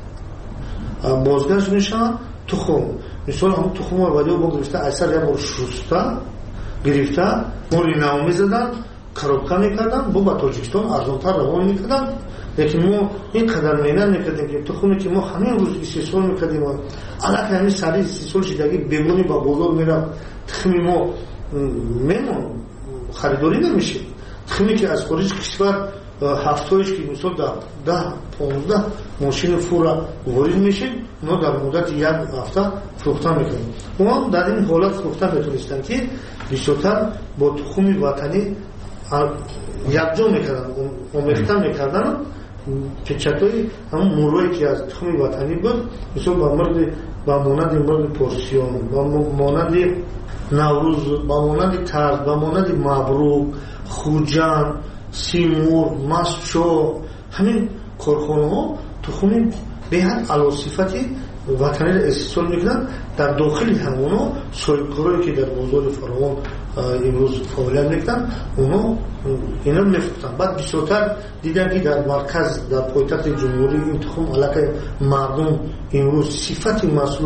میشن تخم. مثلا هم تخم رو ولی با گرفته ایسر یا با شسته گرفته موری نو میزدن، کروبکا میکردن، با تاجیکستان ارزانتر روان میکردن. لیکن ما این قدر مینن میکردیم که تخمی که ما همین روز استحصال میکردیم علاقه همین سری استحصال شدگی بگونی با بازار میرم، تخمی ما میمون خریداری نمیشه. تخمی که از خارج کشور هفتهایش که مثلا 10-15 ماشین فورا وارد میشه، اونا در مدت یک هفته فروختن میکنن. اونا در این حالت فروختن میتونستن که بیشتر با تخم وطنی یکجا میکردن، آمیختن میکردن. پیچکای همون موروی که از تخم وطنی بود، مثلا با مانند مرد پرسیون، با مانند نوروز، با مانند ترد، با مانند مبروک، خوجان، سیمور، مسچو، همین کارخانه ها تخم بهت علا صفتی وطنی را استحصال میکنن. در داخل همونا سویکورایی که در بازار فراوان امروز فعالیت میکنن، اونا اینا میفروختن. بعد بیشتر دیدن که در مرکز، در پایتخت جمهوری این تخم علاقه مردم امروز صفتی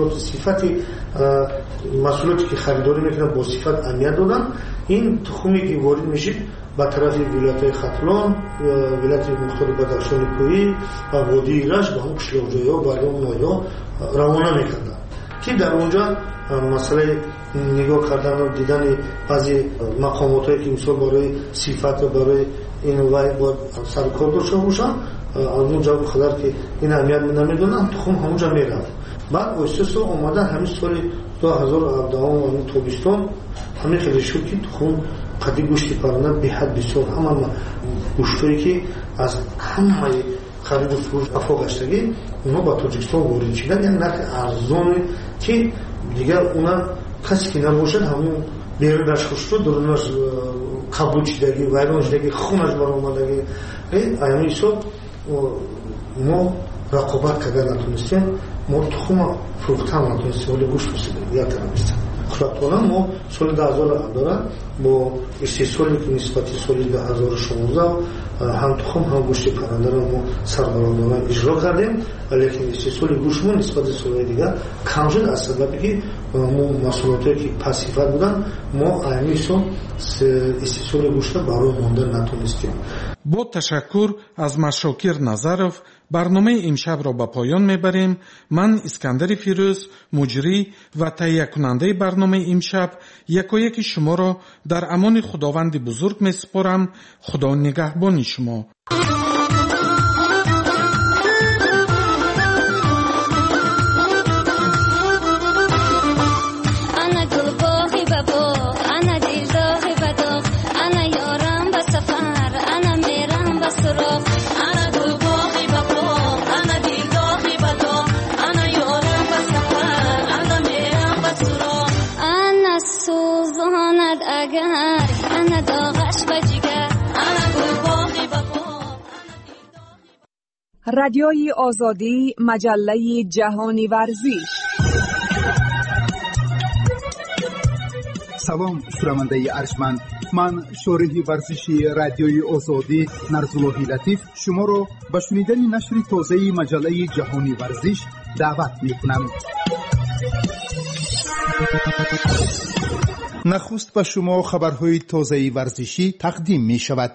محصولاتی که خریداری میکنن با صفت اهمیت دادن. این تخمی که وارد میشه به طرف ولایت ختلان، ولایت مختار بدخشان کوهی و وادی رش به همون قشلاق‌جوی‌ها و برای اونها روانه میکردن که در اونجا مسئله نگاه کردن و دیدن بعضی مقاماتایی که مثلا برای صفت و برای این وای با سرکار داشته باشن، از اونجا بخدر که این اهمیت نمیدونن، تخم همونجا میرفت. بعد اوستسو اومدن همین سال 2017 همین تابستان همین خیلی شد که تخم قدی گوشتی پرنده به حد بسیار همه گوشتایی که از همه خرید و فروش افاق گشتگی اونا با تاجیکستان وارد شدن، یعنی نرخ ارزانی که دیگر اونا کسی که نباشد همون بیرونش خوشتو درونش قبول شدگی ویران شدگی خونش برآمدگی ایمی شد. ما رقابت کردن نتونستیم، ما تخم فروختن نتونستیم ولی گوشت بسیدیم یا تنمیستیم. خلاطانا ما سال 2017 با استحصالی که نسبتی سال 2016 هم تخم هم گوشت پرنده را ما سربراهانه اجرا کردیم، لیکن استحصال گوشت ما نسبت سالهای دیگر کم شد از سببی که ما محصولاتی که پسیفت بودن ما همیشه استحصال گوشت برای ماندن نتونستیم. با تشکر از مشاکر نظرов برنامه امشب را به پایان میبریم. من اسکندر فیروز مجری و تهیه کننده برنامه امشب یکایک شما را در امان خداوند بزرگ میسپارم. خدا نگهبان شما. رادیوی آزادی، مجله جهانی ورزش. سلام شنونده ارجمند، من شارح ورزشی رادیوی آزادی نرزاللهی لطیف شما را به شنیدن نشر تازه مجله جهانی ورزش دعوت می‌کنم. نخست به شما خبرهای تازه ورزشی تقدیم می‌شود.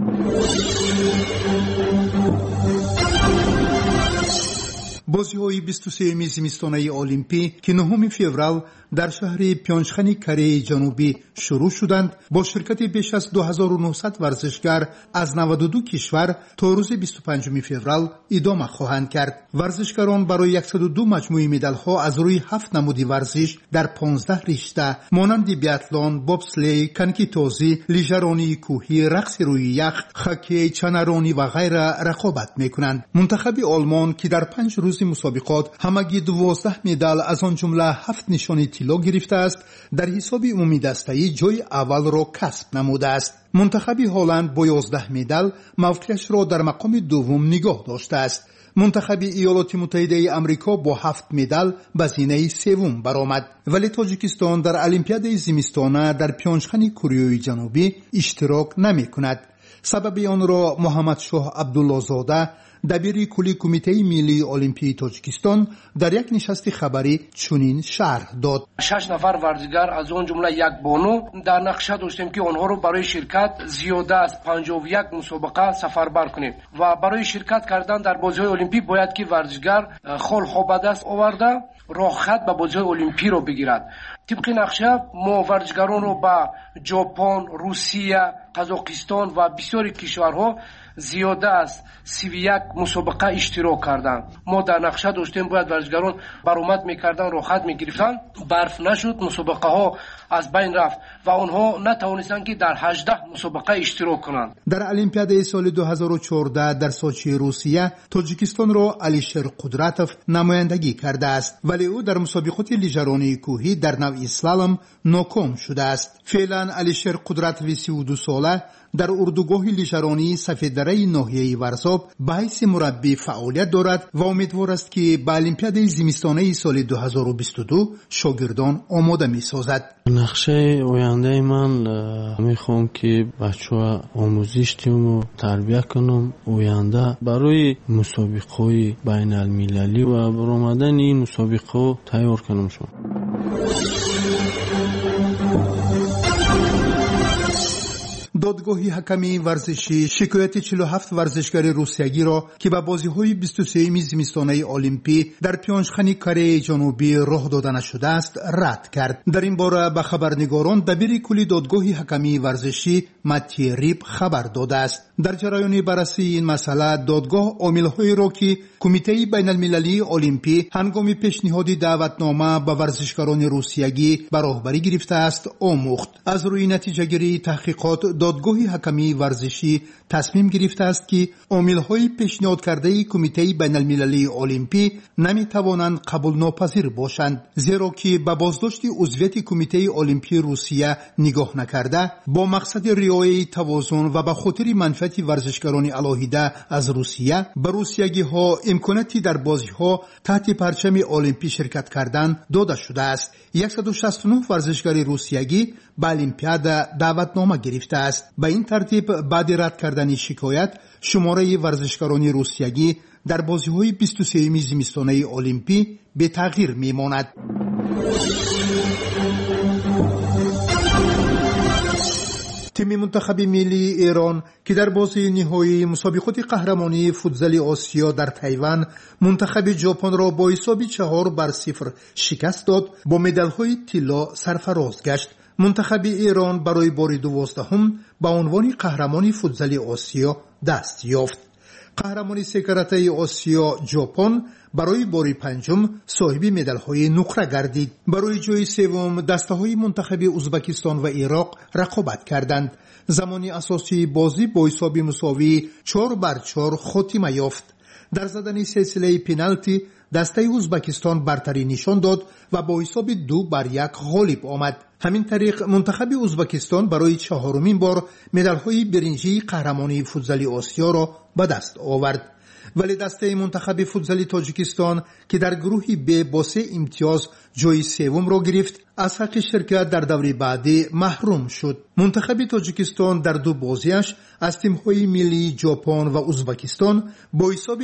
بازی‌های 23 زمستانه المپی که 9 فوریه در شهر پیونگچخان کره جنوبی شروع شدند با شرکت بیش از 2900 ورزشکار از 92 کشور تا روز 25 فوریه ادامه خواهند کرد. ورزشکاران برای 102 مجموعه مدال‌ها از روی 7 نمود ورزش در 15 رشته مانند بیاتلون، بوبسلی، کنکی‌توزی، لیژرانی کوهی، رقص روی یخ، هاکی، چنرانی و غیره رقابت می‌کنند. منتخب آلمان که در 5 روز مسابقات همگی 12 مدال از آن جمله 7 نشان طلا گرفته است، در حساب عمومی دسته‌ای جای اول را کسب نموده است. منتخب هلند با 11 مدال موقعیتش را در مقام دوم نگاه داشته است. منتخب ایالات متحده آمریکا با 7 مدال به زینه سوم برآمد، ولی تاجیکستان در المپیاد زمستانه در پیونگچخان کره جنوبی اشتراک نمی‌کند. سبب آن را محمد شاه عبدالله زاده دبیر کلی کمیته ملی المپی تاجیکستان در یک نشست خبری چنین شرح داد. 6 نفر ورزشکار از آن جمله یک بانو در نقشه داشتیم که آنها رو برای شرکت زیاده از 51 مسابقه سفربر کنیم و برای شرکت کردن در بازی‌های المپی باید که ورزشکار خلق به دست آورده راه خط به بازی‌های المپی رو بگیرد. طبق نقشه ما ورزشکاران رو به ژاپن، روسیه، قزاقستان و بسیاری کشورها زیاده از 31 مسابقه اشتراک کردند. ما در نقشه داشتیم باید ورزشکاران برآمد می‌کردن، راحت می‌گرفتن، برف نشد، مسابقه ها از بین رفت و آنها نتوانستند که در 18 مسابقه اشتراک کنند. در المپیاد سال 2014 در سوچی روسیه تاجیکستان را علیشر قدرتوف نمایندگی کرده است، ولی او در مسابقات لیژرانی کوهی در نوع اسلالوم ناکام شده است. فعلا علیشر قدرتوف 32 ساله در اردوگاه لیژرانی سفیددره ناحیه ورزاب به حیث مربی فعالیت دارد و امیدوار است که به المپیاد زمستانه سال 2022 شاگردان آماده می سازد. نقشه آینده من میخوام که بچه‌ها آموزش دیم و تربیت کنم آینده برای مسابقه‌های بین المللی و برآمدن این مسابقه تیار کنم. شما دادگاه حکمی ورزشی شکایت 47 ورزشکار روسیایی را که به بازی‌های 23 زمستانه المپی در پیونگچخان کره جنوبی راه داده نشده است رد کرد. در این باره به خبرنگاران دبیر کلی دادگاه حکمی ورزشی ماتی ریب خبر داده است. در جریان بررسی این مسئله دادگاه عامل‌هایی را که کمیته بین المللی المپی هنگام پیشنهاد دعوتنامه به ورزشکاران روسیایی به راهبری گرفته است آموخت. از روی نتیجه گیری تحقیقات دادگاه حکمی ورزشی تصمیم گرفته است که عامل‌های پیشنهاد کرده کمیته بین المللی المپی نمی‌توانند قبول ناپذیر باشند، زیرا که به بازداشت عضویت کمیته المپی روسیه نگاه نکرده با مقصد رعایت توازن و به خاطر منفعت ورزشکاران علاهیده از روسیه به روسیه‌ها امکاناتی در بازی‌ها تحت پرچم المپی شرکت کردن داده شده است. 169 ورزشکار روسیه‌ای به المپیاد دعوتنامه گرفته است. به این ترتیب بعد رد کردن شکایت شماره ورزشکاران روسیه‌ای در بازی‌های 23 زمستانه المپی به تغییر می‌ماند. تیم منتخب ملی ایران که در بازی نهایی مسابقات قهرمانی فوتزال آسیا در تایوان منتخب ژاپن را با حساب 4-0 شکست داد، با مدال‌های طلا سرفراز گشت. منتخب ایران برای بار 12 به عنوان قهرمان فوتزال آسیا دست یافت. قهرمانی سه کرته آسیا ژاپن برای بار 5 صاحب مدال‌های نقره گردید. برای جای سوم دسته‌های منتخب ازبکستان و عراق رقابت کردند. زمان اساسی بازی با حساب مساوی 4-4 خاتمه یافت. در زدن سلسله پنالتی دسته ازبکستان برتری نشان داد و با حساب 2-1 غالب آمد. همین طریق منتخب ازبکستان برای چهارمین بار مدال‌های برنجی قهرمانی فوتبال آسیا را به دست آورد. ولی دسته منتخب فوتبال تاجیکستان که در گروه ب با 3 امتیاز جای سوم را گرفت از حق شرکت در دوره بعدی محروم شد. منتخب تاجیکستان در 2 بازیش از تیم‌های ملی ژاپن و ازبکستان با حساب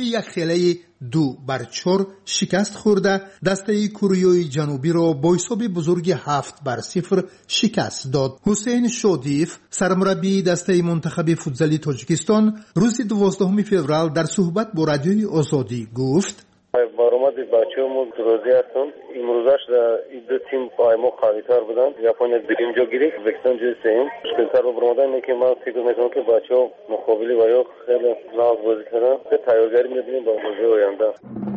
1-2 شکست خورده دسته کره جنوبی را با حساب بزرگ 7-0 شکست داد. حسین شادیف سرمربی دسته منتخب فوتبال تاجیکستان روز 12 فوریه در صحبت با رادیوی آزادی گفت: برآمد بچه‌مون روزی هستند. امروزش این دو تیم با ما قوی‌تر بودند. ژاپن دوم جا گرفت، ازبکستان جای سوم. مشکل‌تر برآمدن اینه که من فکر می‌کنم که بچه‌ها مقابل و یا خیلی ناز بازی کردن. به تیاری می‌بینیم با بازی آینده.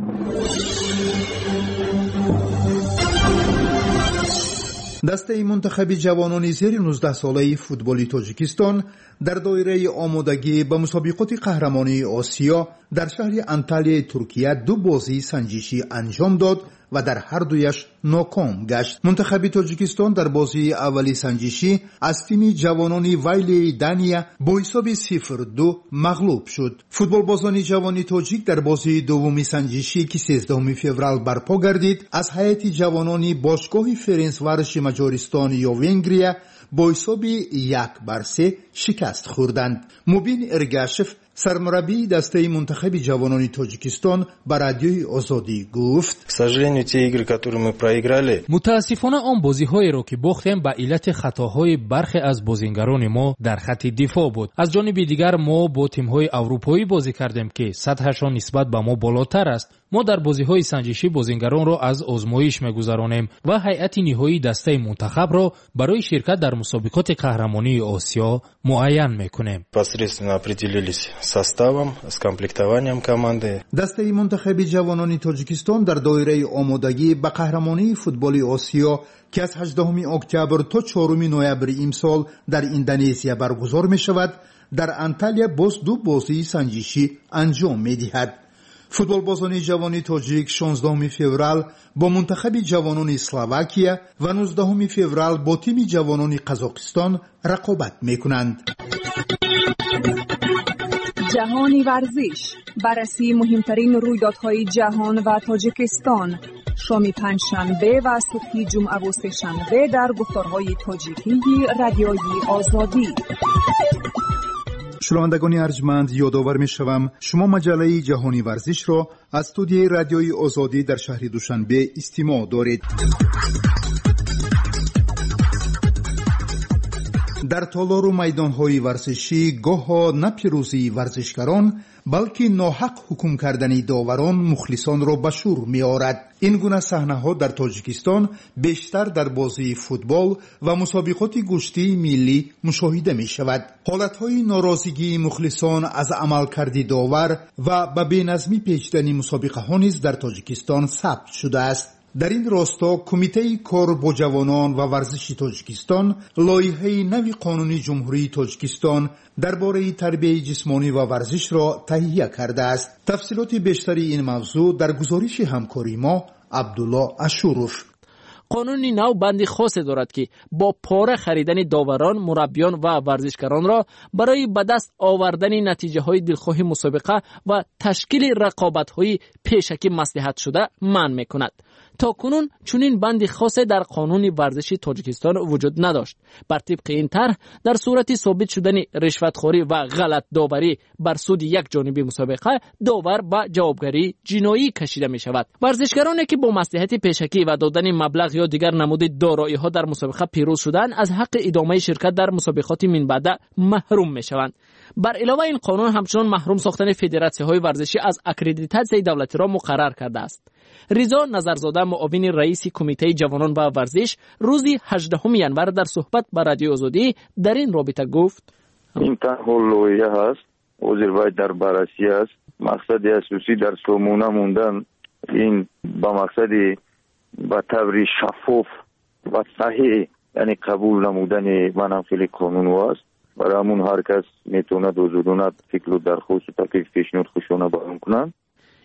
دسته منتخب جوانان زیر 19 ساله فوتبال تاجیکستان در دایره آمادگی به مسابقات قهرمانی آسیا در شهر انتالیا ترکیه 2 بازی سنجشی انجام داد و در هر دویش ناکام گشت. منتخب تاجیکستان در بازی اولی سنجشی از تیم جوانان ویلی دانیا با حساب 0-2 مغلوب شد. فوتبال بازان جوان تاجیک در بازی دومی سنجشی که 13 فوریه برپا گردید از هیئت جوانان باشگاه فرانسواروش مجارستان یا ونگریا با حساب 1-3 شکست خوردند. مبین ارگاشف سرمربی دسته منتخب جوانان تاجیکستان به رادیوی آزادی گفت: متاسفانه آن بازی‌هایی را که باختیم به علت خطاهای برخی از بازیگران ما در خط دفاع بود. از جانب دیگر ما با تیم‌های اروپایی بازی کردیم که سطحشان نسبت به ما بالاتر است. ما در بازی‌های سنجشی بازیگران را از آزمایش می‌گذرانیم و هیئت نهایی دسته منتخب را برای شرکت در مسابقات قهرمانی آسیا معین می‌کنیم. دسته منتخب جوانان تاجیکستان در دایره آمادگی به قهرمانی فوتبال آسیا که از 18 اکتبر تا 4 نوامبر امسال در اندونزیا برگزار می‌شود در انتالیا باز 2 بازی سنجشی انجام می‌دهد. فوتبال بازان جوان تاجیک 16 فوریه با منتخب جوانان اسلواکیا و 19 فوریه با تیم جوانان قزاقستان رقابت می‌کنند. جهانی ورزش، بررسی مهمترین رویدادهای جهان و تاجیکستان، شام پنجشنبه و صبح جمعه و سه‌شنبه در گفتارهای تاجیکی رادیوی آزادی. شنوندگان ارجمند، یادآور می‌شوم شما مجله جهانی ورزش را از استودیوی رادیوی آزادی در شهر دوشنبه استماع دارید. در تالار و میدان‌های ورزشی گاه‌ها نه پیروزی ورزشکاران بلکه ناحق حکم کردن داوران مخلصان را به شور می‌آورد. این گونه صحنه‌ها در تاجیکستان بیشتر در بازی فوتبال و مسابقات گشتی ملی مشاهده می‌شود. حالت‌های ناراضگی مخلصان از عملکرد داور و به بی‌نظمی پیچیدن مسابقه‌ها نیز در تاجیکستان ثبت شده است. در این راستا کمیته کار با جوانان و ورزش تاجیکستان لایحه نوی قانون جمهوری تاجیکستان درباره تربیت جسمانی و ورزش را تهیه کرده است. تفصیلات بیشتری این موضوع در گزارش همکاری ما عبدالله اشوروف. قانون نو بندی خاصی دارد که با پاره خریدن داوران، مربیان و ورزشکاران را برای به دست آوردن نتیجه های دلخواه مسابقه و تشکیل رقابت های پیشکی مصلحت شده منع می کند. تا کنون چنین بندی خاصی در قانون ورزش تاجیکستان وجود نداشت. بر طبق این طرح در صورت ثابت شدن رشوتخوری و غلط داوری بر سود یک جانبه مسابقه، داور به جوابگری جنایی کشیده می شود. ورزشکارانی که با مصلحت پیشکی و دادن مبلغ یا دیگر نمود دارایی ها در مسابقه پیروز شدند از حق ادامه شرکت در مسابقات من بعد محروم می شوند. بر علاوه این قانون همچنان محروم ساختن فدراسیون های ورزشی از اکریدیتاسیون دولتی را مقرر کرده است. رضا نظرزاده معاون رئیس کمیته جوانان و ورزش روز 18 ژانویه در صحبت با رادیو آزادی در این رابطه گفت: این تنها لایحه هست، وزیر باید در بررسی است. مقصد اساسی در سامانه موندن این با مقصد با طور شفاف و صحیح یعنی قبول نمودن منافع قانون است. برای همون هر کس میتونه دوزدونه فکر و درخواست و تکلیف پیشنهاد خودشون بیان کنند.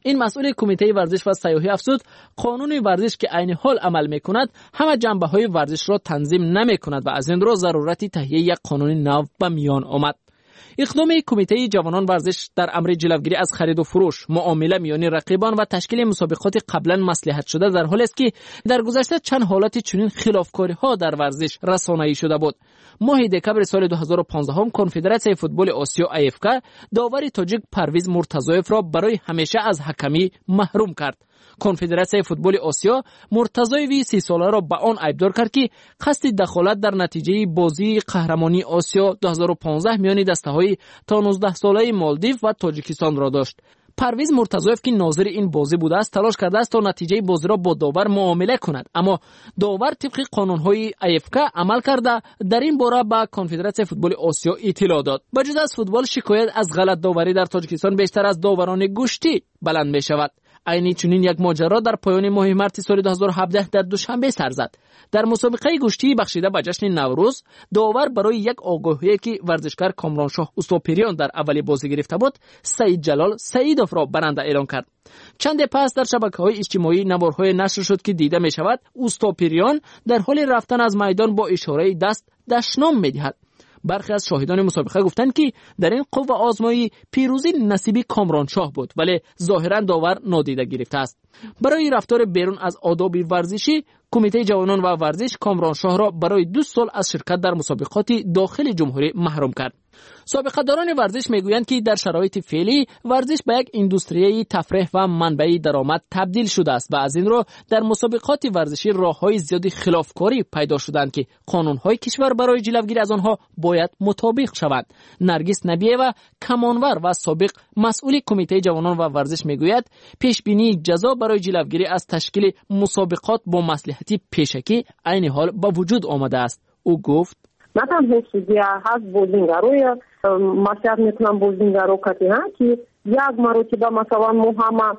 این مسئول کمیته ورزش و سیاحی افزود قانون ورزش که عین حال عمل میکند همه جنبه‌های ورزش را تنظیم نمیکند و از این رو ضرورت تهیه یک قانون نو به میان آمد. اقدام کمیته جوانان ورزش در امر جلوگیری از خرید و فروش، معامله میان رقیبان و تشکیل مسابقات قبلا مصلحت شده در حالی است که در گذشته چند حالت چنین خلافکاری‌ها در ورزش رسانه‌ای شده بود. ماه دکمبر سال 2015 کنفدراسیون فوتبال آسیا AFK داور تاجیک پرویز مرتضایف را برای همیشه از حکمی محروم کرد. کنفدراسیون فوتبال آسیا مرتضایف 30 ساله را به آن عیبدار کرد که قصد دخالت در نتیجه بازی قهرمانی آسیا 2015 میان دسته‌های تا 19 ساله مالدیو و تاجیکستان را داشت. پرویز مرتضایف که ناظر این بازی بوده است تلاش کرده است تا نتیجه بازی را با داور معامله کند، اما داور طبق قانون‌های AFK عمل کرده در این باره به کنفدراسیون فوتبال آسیا اطلاع داد. بجز از فوتبال شکایت از غلط داوری در تاجیکستان بیشتر از داوران گوشتی بلند می شود. عین چنین یک ماجرا در پایان ماه مارس سال 2017 در دوشنبه سر زد. در مسابقه گوشتی بخشیده به جشن نوروز، داور برای یک آگاهی که ورزشکار کامرانشاه استوپریان در اولی بازی گرفته بود، سعید جلال سعیدوف را برنده اعلام کرد. چند پس در شبکه‌های اجتماعی نوارهای نشر شد که دیده می شود استوپریان در حال رفتن از میدان با اشاره دست دشنام می دهد. برخی از شاهدان مسابقه گفتند که در این قوه آزمایی پیروزی نصیبی کامرانشاه بود، ولی ظاهرا داور نادیده گرفته است. برای رفتار بیرون از آداب ورزشی، کمیته جوانان و ورزش کامرانشاه را برای 2 سال از شرکت در مسابقات داخل جمهوری محروم کرد. سابقه داران ورزش میگویند که در شرایط فعلی ورزش به یک اندوستری تفریح و منبع درآمد تبدیل شده است و از این رو در مسابقات ورزشی راههای زیادی خلافکاری پیدا شدند که قانونهای کشور برای جلوگیری از آنها باید مطابق شوند. نرگس نبیه و کمانور و سابق مسئول کمیته جوانان و ورزش میگوید پیش بینی جزا برای جلوگیری از تشکیل مسابقات با مصلحتی پیشکی عین حال به وجود آمده است. او گفت نه تنها سودیا هست بازیگرای مسئله میکنم بازیگرا کتی ها که یک مرتبه مثلا ما همه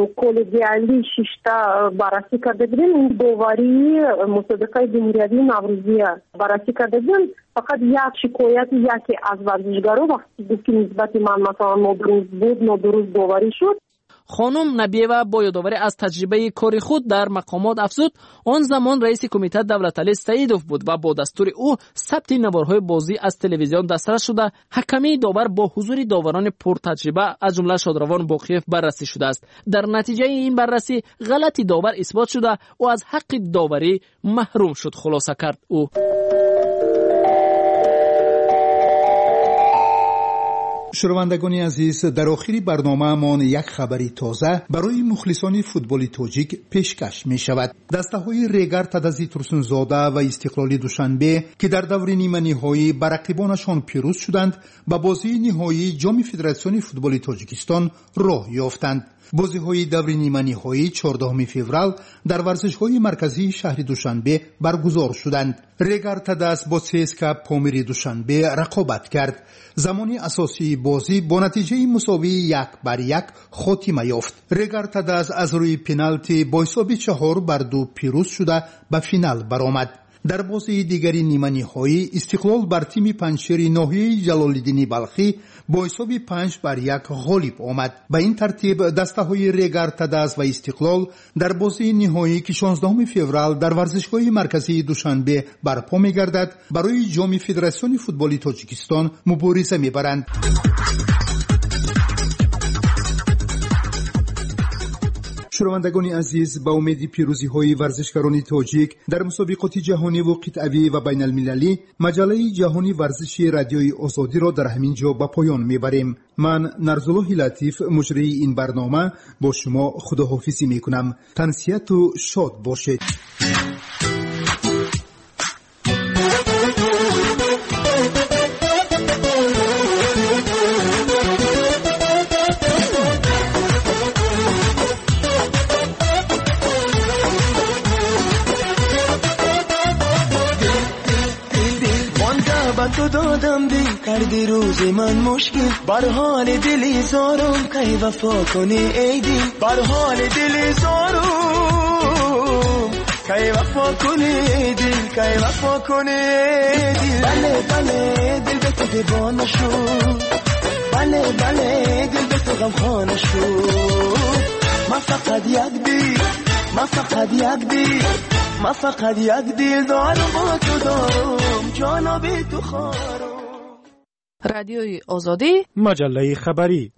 کلیگیالی ششتا بررسی کرده بودیم. این داوری مسابقه جمهوری نوروزی بررسی کرده بودیم. فقط یک شکایت یکی از ورزشگرا وقتی گفت که نسبت من مثلا نادرست داوری شد. خانم نبیه با یادآوری از تجربه کاری خود در مقامات افزود آن زمان رئیس کمیته دولتعلی سعیدوف بود و با دستور او ثبت نوارهای بازی از تلویزیون دسترس شده. حکمی داور با حضور داوران پرتجربه از جمله شادروان باقیف بررسی شده است. در نتیجه این بررسی غلطی داور اثبات شده و از حق داوری محروم شد، خلاصه کرد او. شنوندگان عزیز، در آخر برنامه مان یک خبری تازه برای مخلصان فوتبال تاجیک پیشکش می شود. دسته های ریگر تدزی ترسونزاده و استقلالی دوشنبه که در دور نیمه نهایی بر رقیبانشان پیروز شدند به بازی نهایی جام فدراسیون فوتبال تاجیکستان راه یافتند. بازی های دور نیمه نهایی 14 فوریه در ورزشگاه مرکزی شهر دوشنبه برگزار شدند. ریگر تدز با CSKA پامیری دوشنبه رقابت کرد. زمان اساسی بازی با نتیجه مساوی 1-1 خاتمه یافت. ریگر تدز از روی پنالتی با حساب 4-2 پیروز شده به فینال برآمد. در بازی دیگری نیمه نهایی استقلال بر تیم پنجشیر ناحیه جلال‌الدین بلخی با حساب 5-1 غالب آمد. به این ترتیب دسته های ریگر تدز و استقلال در بازی نهایی که 16 فوریه در ورزشگاه مرکزی دوشنبه برپا می‌گردد برای جام فدراسیون فوتبال تاجیکستان مبارزه می‌برند. شنوندگان عزیز، با امید پیروزی های ورزشکاران تاجیک در مسابقات جهانی و قطعی و بین المللی، مجله جهانی ورزشی رادیوی آزادی را در همین جا به پایان میبریم. من نرزالله لطیف مجری این برنامه با شما خداحافظی میکنم. تنسیت و شاد باشید. تو دادم بی کردی روز من مشکل بر حال دلی زارم کی وفا کنی ای دل بر حال دلی زارم کی وفا کنی دل کی وفا کنی دل بله بله دل به تو دیوانه شد بله بله دل به تو غم خانه شد. من فقط یک دل دارم با تو دارم جانا به تو خارم. رادیوی آزادی، مجله خبری.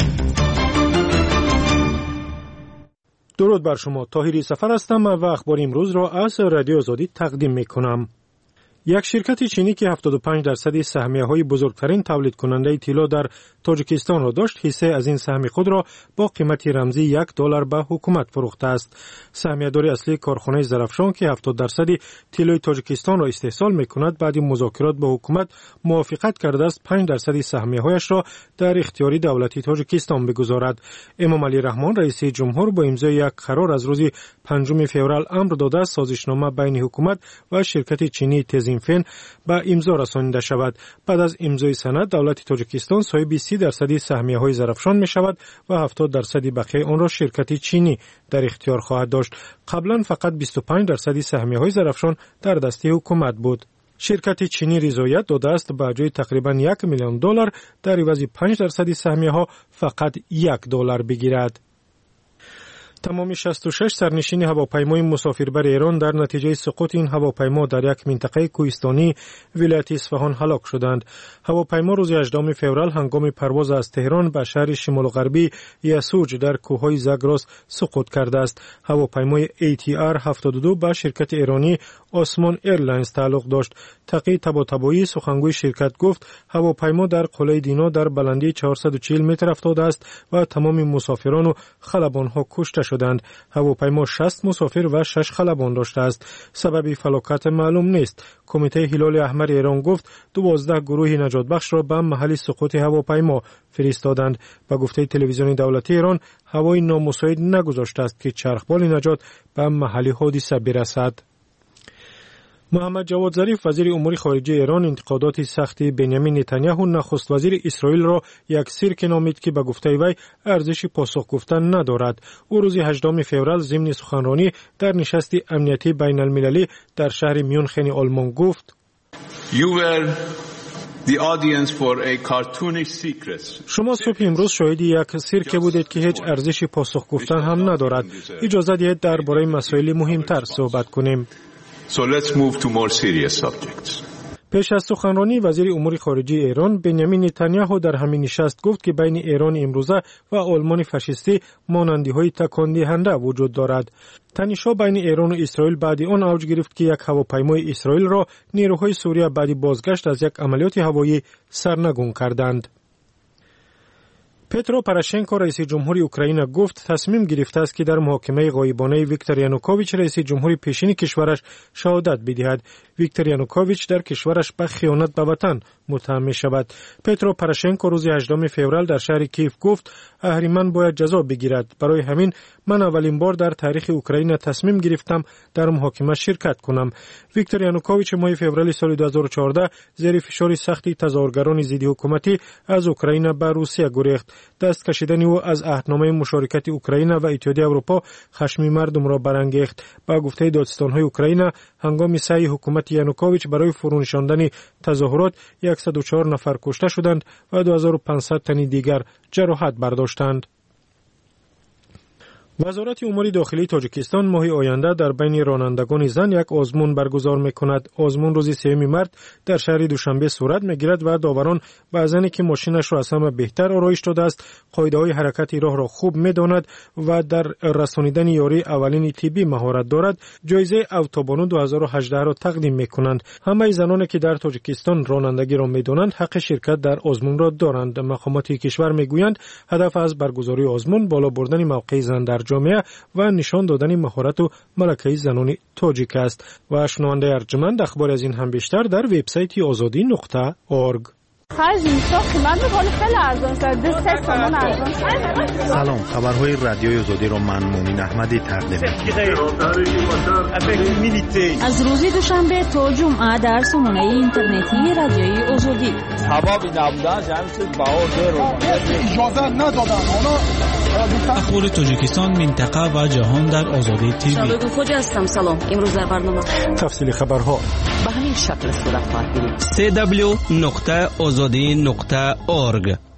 درود بر شما، طاهری سفر هستم و اخبار امروز را از رادیو آزادی تقدیم می کنم. یک شرکت چینی که 75% سهمیه‌های بزرگترین تولید کننده طلا در تاجیکستان را داشت، حصه از این سهم خود را با قیمت رمزی $1 به حکومت فروخته است. سهمیه‌دار اصلی کارخانه زرافشان که 70% طلای تاجیکستان را استحصال می‌کند، بعد مذاکرات با حکومت موافقت کرده است 5% سهمیه‌هایش را در اختیار دولت تاجیکستان بگذارد. امام علی رحمان رئیس جمهور با امضای یک قرار از روز 5 فوریه امر داده است سازشنامه بین حکومت و شرکت چینی تزینفن به امضا رسانیده شود. بعد از امضای سند، دولت تاجیکستان صاحب 30% سهمیه‌های زرافشان می‌شود و 70% بقیه آن را شرکت چینی در اختیار خواهد داشت. قبلا فقط 25% سهمیه‌های زرافشان در دست حکومت بود. شرکت چینی رضایت داده است با جای تقریباً $1 میلیون در عوض 5% سهمیه‌ها فقط $1 بگیرد. تمام 66 سرنشین هواپیمای مسافربر ایران در نتیجه سقوط این هواپیما در یک منطقه کوهستانی ولایت اصفهان هلاک شدند. هواپیما روز 18 فوریه هنگام پرواز از تهران به شهر شمال غربی یسوج در کوههای زاگرس سقوط کرده است. هواپیمای ATR 72 به شرکت ایرانی آسمان ایرلاینز تعلق داشت. تقی طباطبایی سخنگوی شرکت گفت هواپیما در قله دینا در بلندی 440 متر افتاده است و تمام مسافران و خلبان‌ها کشته شدند. هواپیما 60 مسافر و 6 خلبان داشته است. سبب فلاکت معلوم نیست. کمیته هلال احمر ایران گفت 12 گروه نجات بخش را به محل سقوط هواپیما فرستادند. به گفته تلویزیون دولتی ایران، هوای نامساعد نگذاشته است که چرخبال نجات به محل حادثه برسد. محمد جواد ظریف وزیر امور خارجه ایران انتقادات سختی بنیامین نتانیاهو نخست وزیر اسرائیل را یک سیرک نامید که به گفته وی ارزش پاسخ گفتن ندارد. او روز 18 فوریه ضمن سخنرانی در نشست امنیتی بین المللی در شهر میونخن آلمان گفت: شما صبح امروز شاهد یک سیرک بودید که هیچ ارزش پاسخ گفتن هم ندارد. اجازه دهید درباره مسائل مهمتر صحبت کنیم. So let's move to more serious subjects. پیش از سخنرانی وزیر امور خارجه ایران بنیامین نتانیاهو در همین نشست گفت که بین ایران امروزه و آلمان فاشیستی مانندی‌های تکان دهنده وجود دارد. تنش‌ها بین ایران و اسرائیل بعد آن اوج گرفت که یک هواپیمای اسرائیل را نیروهای سوریه بعد بازگشت از یک عملیات هوایی سرنگون کردند. پترو پروشنکو رئیس جمهوری اوکراین گفت تصمیم گرفته است که در محاکمه غایبانه ویکتور یانوکوویچ رئیس جمهوری پیشین کشورش شهادت بدهد. ویکتور یانوکوویچ در کشورش به خیانت به وطن متهم می شود. پترو پروشنکو روز 18 فوریه در شهر کیف گفت اهریمن باید جزا بگیرد. برای همین من اولین بار در تاریخ اوکراین تصمیم گرفتم در محاکمه شرکت کنم. ویکتور یانوکوویچ ماه فوریه سال 2014 زیر فشار سختی تظاهرگران ضد حکومتی از اوکراین به روسیه گریخت. دست کشیدن او از عهدنامه مشارکت اوکراین و اتحادیه اروپا خشم مردم را برانگیخت. با گفته دادستان‌های اوکراین هنگام سعی حکومت یانوکوویچ برای فرونشاندن تظاهرات 104 نفر کشته شدند و 2500 تن دیگر جراحت برداشتند. وزارت امور داخلی تاجیکستان ماه آینده در بین رانندگان زن یک آزمون برگزار می‌کند. آزمون روز 3 مارس در شهر دوشنبه صورت می‌گیرد و داوران به زنی که ماشینش را از همه بهتر آرایش داده است، قاعده‌های حرکت راه را خوب می‌داند و در رسانیدن یاری اولین طبی مهارت دارد، جایزه اتوبانو 2018 را تقدیم می‌کنند. همه زنانی که در تاجیکستان رانندگی را می‌دانند حق شرکت در آزمون را دارند. مقامات کشور می‌گویند هدف از برگزاری آزمون بالا بردن موقع زن در جامعه و نشان دادن مهارت و ملکه زنان تاجیک است. و شنونده ارجمند اخبار از این هم بیشتر در وبسایت azadi.org. سلام، خبرهای رادیوی آزادی را من مومن احمدی تقدیم می‌کنم. از روز دوشنبه تا جمعه در سامانه اینترنتی رادیوی آزادی. اخبار تاجیکستان، منطقه و جهان در آزادی تیوی. شاید خوش هستم. سلام. امروز در برنامه تفصیل خبرها به همین شکل صورت خواهد گرفت. www.azadi.org.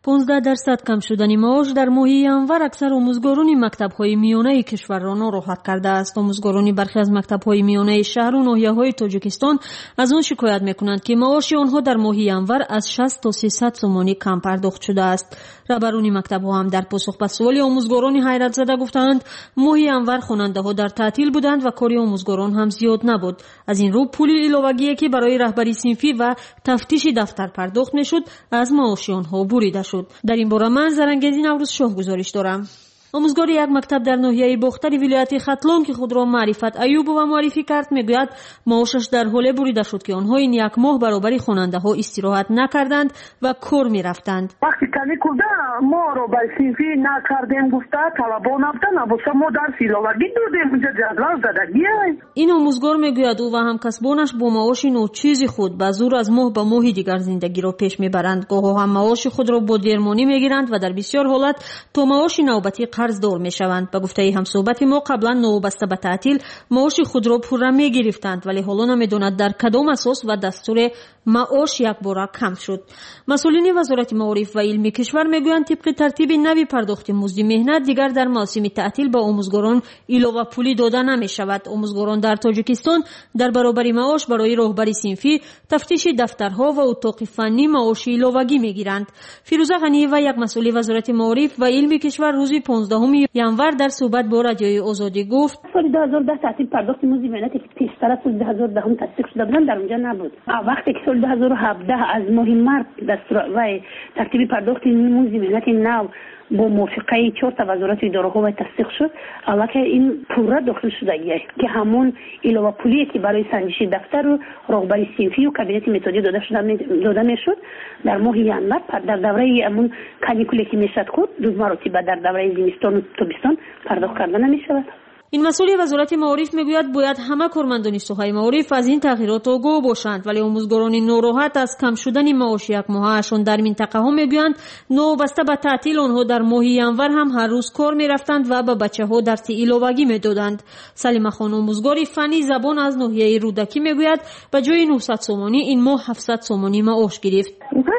15% کم شدن معاش در ماه ینور اکثر آموزگاران مکتب‌های میانه کشور را ناراحت کرده است. آموزگاران برخی از مکتب‌های میانه شهر و ناحیه‌های تاجیکستان از آن شکایت می‌کنند که معاش آنها در ماه ینور از 60 تا 300 سومانی کم پرداخت شده است. رهبران مکتب‌ها هم در پاسخ به سوال آموزگاران حیرت زده گفتند ماه ینور خواننده‌ها در تعطیل بودند و کار آموزگاران هم زیاد نبود. از این رو پول علاوه‌ای که برای رهبری صنفی و تفتیش دفتر پرداخت می‌شد از معاش آنها بریده شد. در این باره من زرنگزی نوروز شاه گزارش دارم. آموزگار یک مکتب در ناحیه باختر ولایت ختلان که خود را معرفت ایوب و معرفی کرد میگوید معاشش در حال بریده شد که آنها این یک ماه برابر خواننده ها استراحت نکردند و کار میرفتند. وقتی کمی کودا ما رو به صنفی نکردیم گفته طلبان افتن نبوسه ما در سیلاوگی دادیم اونجا جدول زدگی. این آموزگار میگوید او و همکسبانش با معاش ناچیز خود به زور از ماه به ماه دیگر زندگی را پیش میبرند. گاه هم معاش خود را با درمانی میگیرند و در بسیار حالت تا معاش نوبتی قرض دار میشوند. به گفته همصحبت ما قبلا نوبسته به تعطیل معاش خود را پوره میگرفتند ولی حالا نمیدوند در کدام اساس و دستور معاش یک بار کم شد. مسئولین وزارت معارف و علم کشور میگویند طبق ترتیب نوی پرداخت مزد مهنت دیگر در موسم تعطیل به آموزگاران علاوه پولی داده نمیشود. آموزگاران در تاجیکستان در برابر معاش برای راهبری صنفی، تفتیش دفترها و اتاق فنی معاش علاوه‌ای میگیرند. فیروزه غنی و یک مسئول وزارت معارف و علم کشور روز 15 ینور در صحبت با رادیوی آزادی گفت سال 2010 تعطیل پرداخت مزد مهنتی که پیشتر از 2010 تصدیق شده بود در اونجا نبود. وقتی که سال 2017 از ماه مارس دستور و ترتیب پرداخت مزد مهنت نو با موافقه 4 تا وزارت اداره‌ها و تصدیق شد، البته این پوره داخل شده که همون علاوه پولی که برای سنجش دفتر و راهبری صنفی و کابینت متدی داده میشد در ماه ینور در دوره همون کانیکولی که میشد خود 2 مرتبه در دوره زمستان و تابستان پرداخت کرده نمیشود. این مسئول وزارت معارف میگوید باید همه کارمندان سوهای معارف از این تغییرات آگاه باشند ولی آموزگاران ناراحت از کم شدن معاش یک ماهشان در منطقه ها میگویند نوبسته به تعطیل آنها در ماه ینور هم هر روز کار میرفتند و به بچه ها درس علاوه‌ای میدادند. سلیمه خان آموزگار فنی زبان از ناحیه رودکی میگوید به جای 900 سومانی این ماه 700 سومانی معاش گرفت.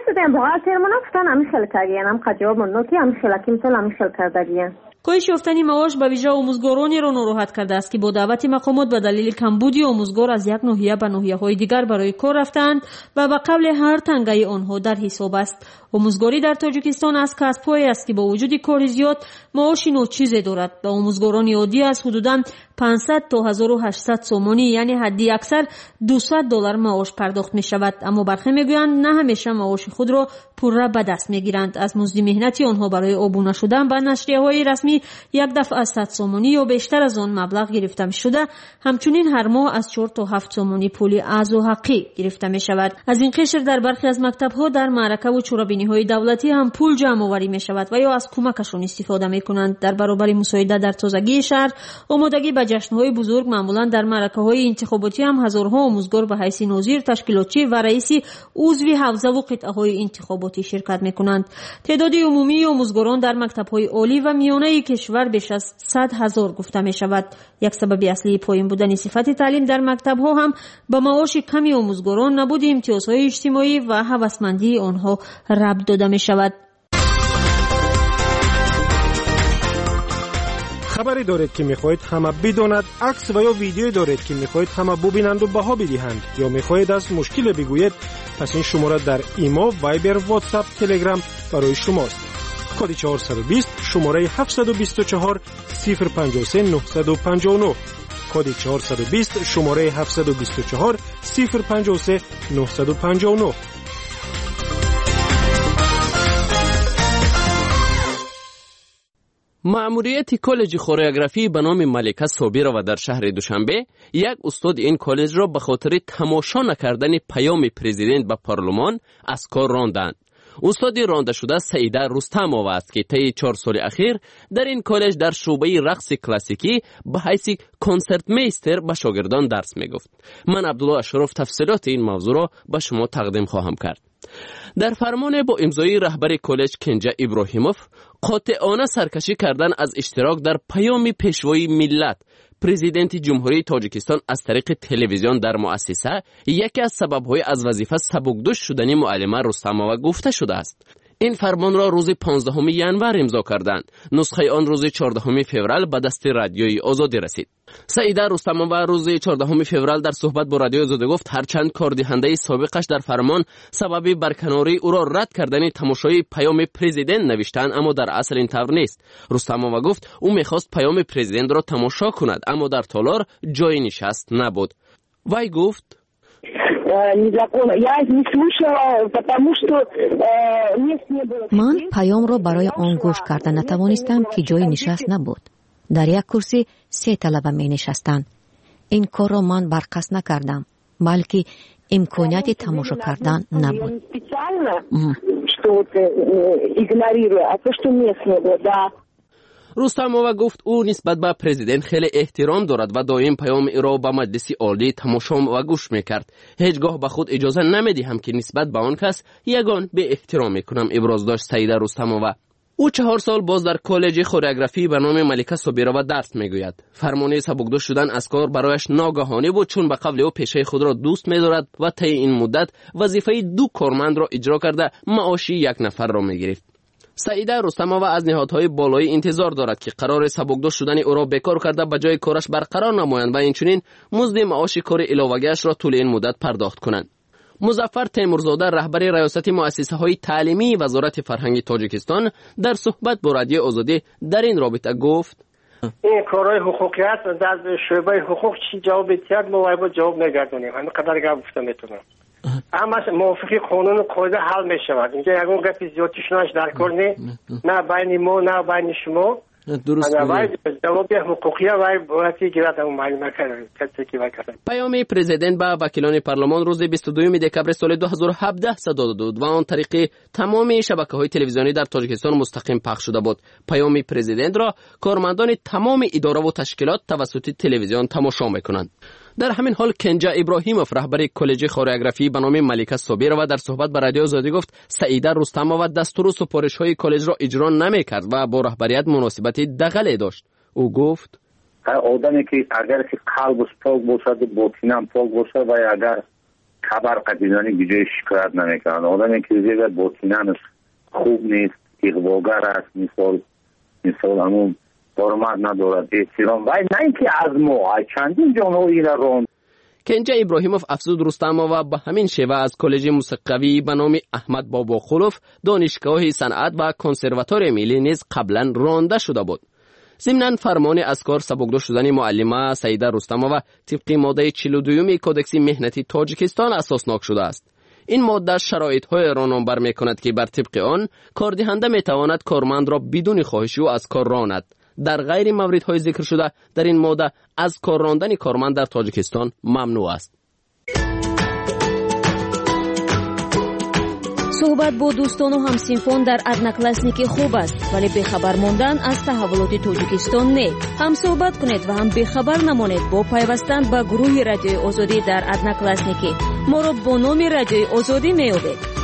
کاهش یافتن معاش به ویژه آموزگارانی را ناراحت کرده است که با دعوت مقامات به دلیل کمبودی آموزگار از یک ناحیه به ناحیه‌های دیگر برای کار رفتند و به قبل هر تنگه آنها در حساب است. آموزگاری در تاجیکستان از کسب‌هایی است که با وجود کار زیاد معاش ناچیز دارد. به آموزگاران عادی از حدوداً 500 تا 1800 سومانی یعنی حدی اکثر $200 معاش پرداخت می شود، اما برخی میگویند نه همیشه معاش خود را پوره به دست میگیرند. از مزد مهنتی آنها برای آبونه شدن به نشریه‌های رسمی یک دفعه از 100 سومانی یا بیشتر از آن مبلغ گرفته می شده. همچنین هر ماه از 4 تا 7 سومانی پول اعضا حقی گرفته می شود. از این قشر در برخی از مکتب‌ها در معرکه و چرابینی‌های دولتی هم پول جمع آوری می شود و یا از کمکشون استفاده می کنند. در برابر مساعده در تازگی شهر، آمادگی به جشن‌های بزرگ معمولاً در معرکه‌های انتخاباتی هم هزارها آموزگار به حیث ناظر، تشکیلاتچی و رئیس عضو حوزه و قطعه‌های انتخاباتی شرکت می کنند. تعداد عمومی آموزگاران در مکتب‌های عالی و میانه کشور بیش از 100,000 گفته می شود. یک سبب اصلی پایین بودن صفت تعلیم در مکتب‌ها هم به معاش کمی آموزگاران نبود امتیازهای اجتماعی و هوسمندی آنها ربط داده می شود. خبری دارید که میخواهید همه بداند، عکس و یا ویدیو دارید که میخواهید همه ببینند و بها بدهند، یا میخواهید از مشکل بگویید، پس این شماره در ایما، وایبر، واتساپ، تلگرام برای شماست. کد 420 شماره 724 053 959. کد 420 شماره 724 053 959. مأموریت کالج کوریوگرافی به نام ملکه صابره و در شهر دوشنبه یک استاد این کالج را به خاطر تماشا نکردن پیام پرزیدنت به پارلمان از کار راندند. استاد رانده شده سعیده رستمова است که طی 4 سال اخیر در این کالج در شعبه رقص کلاسیکی به حیث کنسرت میستر به شاگردان درس میگفت. من عبدالله اشرف تفصیلات این موضوع را به شما تقدیم خواهم کرد. در فرمان با امضای رهبر کالج کنجا ابراهیموف قاطعانه سرکشی کردن از اشتراک در پیام پیشوای ملت پرزیدنت جمهوری تاجیکستان از طریق تلویزیون در مؤسسه یکی از سبب‌های از وظیفه سبکدوش شدن معلمه رستمova گفته شده است. این فرمان را روز 15 ژانویه امضا کردند. نسخه آن روز 14 فوریه به دست رادیوی آزادی رسید. سعیده رستمова روز 14 فوریه در صحبت با رادیوی آزادی گفت هرچند کاردهنده سابقش در فرمان سبب برکناری او را رد کردن تماشای پیام پرزیدنت نوشتند، اما در اصل این طور نیست. رستمova گفت او میخواست پیام پرزیدنت را تماشا کند، اما در تالار جای نشست نبود. وی گفت من پیام را برای آن گوش کردن نتوانستم که جای نشست نبود. در یک کرسی 3 طلبه می نشستند. این کار را من برقصد نکردم، بلکه امکانیت تماشا کردن نبود. رستمova گفت او نسبت به پرزیدنت خیلی احترام دارد و دائم پیام او را به مجلس عالی تماشا و گوش میکرد. هیچگاه به خود اجازه نمیدهم که نسبت به آن کس یگان به احترام کنم، ابراز داشت سعیده رستمova. او 4 سال باز در کالج کورئوگرافی به نام ملیکا صابرova درس میگوید. فرمان سبکدوش شدن از کار برایش ناگهانی بود، چون به قول او پیشه خود را دوست می‌دارد و طی این مدت وظیفه 2 کارمند را اجرا کرده معاشی 1 نفر را می‌گرفت. سعیده رستمova از نهادهای بالایی انتظار دارد که قرار سبکدوش شدن او را بیکار کرده به جای کارش برقرار نمایند و اینچنین مزد معاش کار علاوه‌اش را طول این مدت پرداخت کنند. مظفر تیمورزاده رهبر ریاست مؤسسه‌های تعلیمی وزارت فرهنگ تاجیکستان در صحبت با رادیو آزادی در این رابطه گفت این کارهای حقوقیت در شعبه حقوق چی جواب بدهد ما باید جواب نگردونیم. همین قدر گفته میتونم. همش موافقی قانون و قاعده حل میشود. اینجا یگان گپی زیادی شناش در کار نه بین ما نه بین شما. درست جواب حقوقی و باید گیرد اون معلومه کرد. پیام پرزیدنت به وکیلان پارلمان روز 22 دکبر سال 2017 صادر داد و آن طریق تمام شبکه‌های تلویزیونی در تاجیکستان مستقیم پخش شده بود. پیام پرزیدنت را کارمندان تمام اداره و تشکیلات توسط تلویزیون تماشا می‌کنند. در همین حال کنجا ابراهیموف رهبر کالج کورئوگرافی به نام ملیکا صابرova در صحبت با رادیو آزادی گفت سعیده رستمova دستور و سفارش‌های کالج را اجرا نمی‌کرد و با رهبریت مناسبت دغل داشت. او گفت آدمی که اگر که قلبش پاک باشد باطنم پاک باشد و اگر خبر قدیدانی بجای شکایت نمی‌کند. آدمی که دیگر باطنش خوب نیست، اغواگر است، مثال همون حرمت ندارد، احترام و نه اینکه از ما چندین جانهایی را راند. کنجا ابراهیموف افزود رستمova به همین شیوه از کالج موسیقی به نام احمد باباخلوف دانشگاه صنعت و کنسرواتوار ملی نیز قبلا رانده شده بود. ضمناً فرمان از کار سبکدوش شدن معلمه سعیده رستمova طبق ماده 42 کودکس مهنتی تاجیکستان اساسناک شده است. این ماده شرایط‌های را نامبر می‌کند که بر طبق آن کاردهنده می‌تواند کارمند را بدون خواهش او از کار راند. در غیر موردهای ذکر شده در این ماده از کار راندن کارمند در تاجیکستان ممنوع است. صحبت با دوستان و همسینفان در ادناکلاسنیکی خوب است، ولی بخبر ماندن از تحولات تاجیکستان نه. هم صحبت کنید و هم بخبر نمانید با پیوستن به گروه رادیوی آزادی در ادناکلاسنیکی. ما را با نام رادیوی آزادی میابید.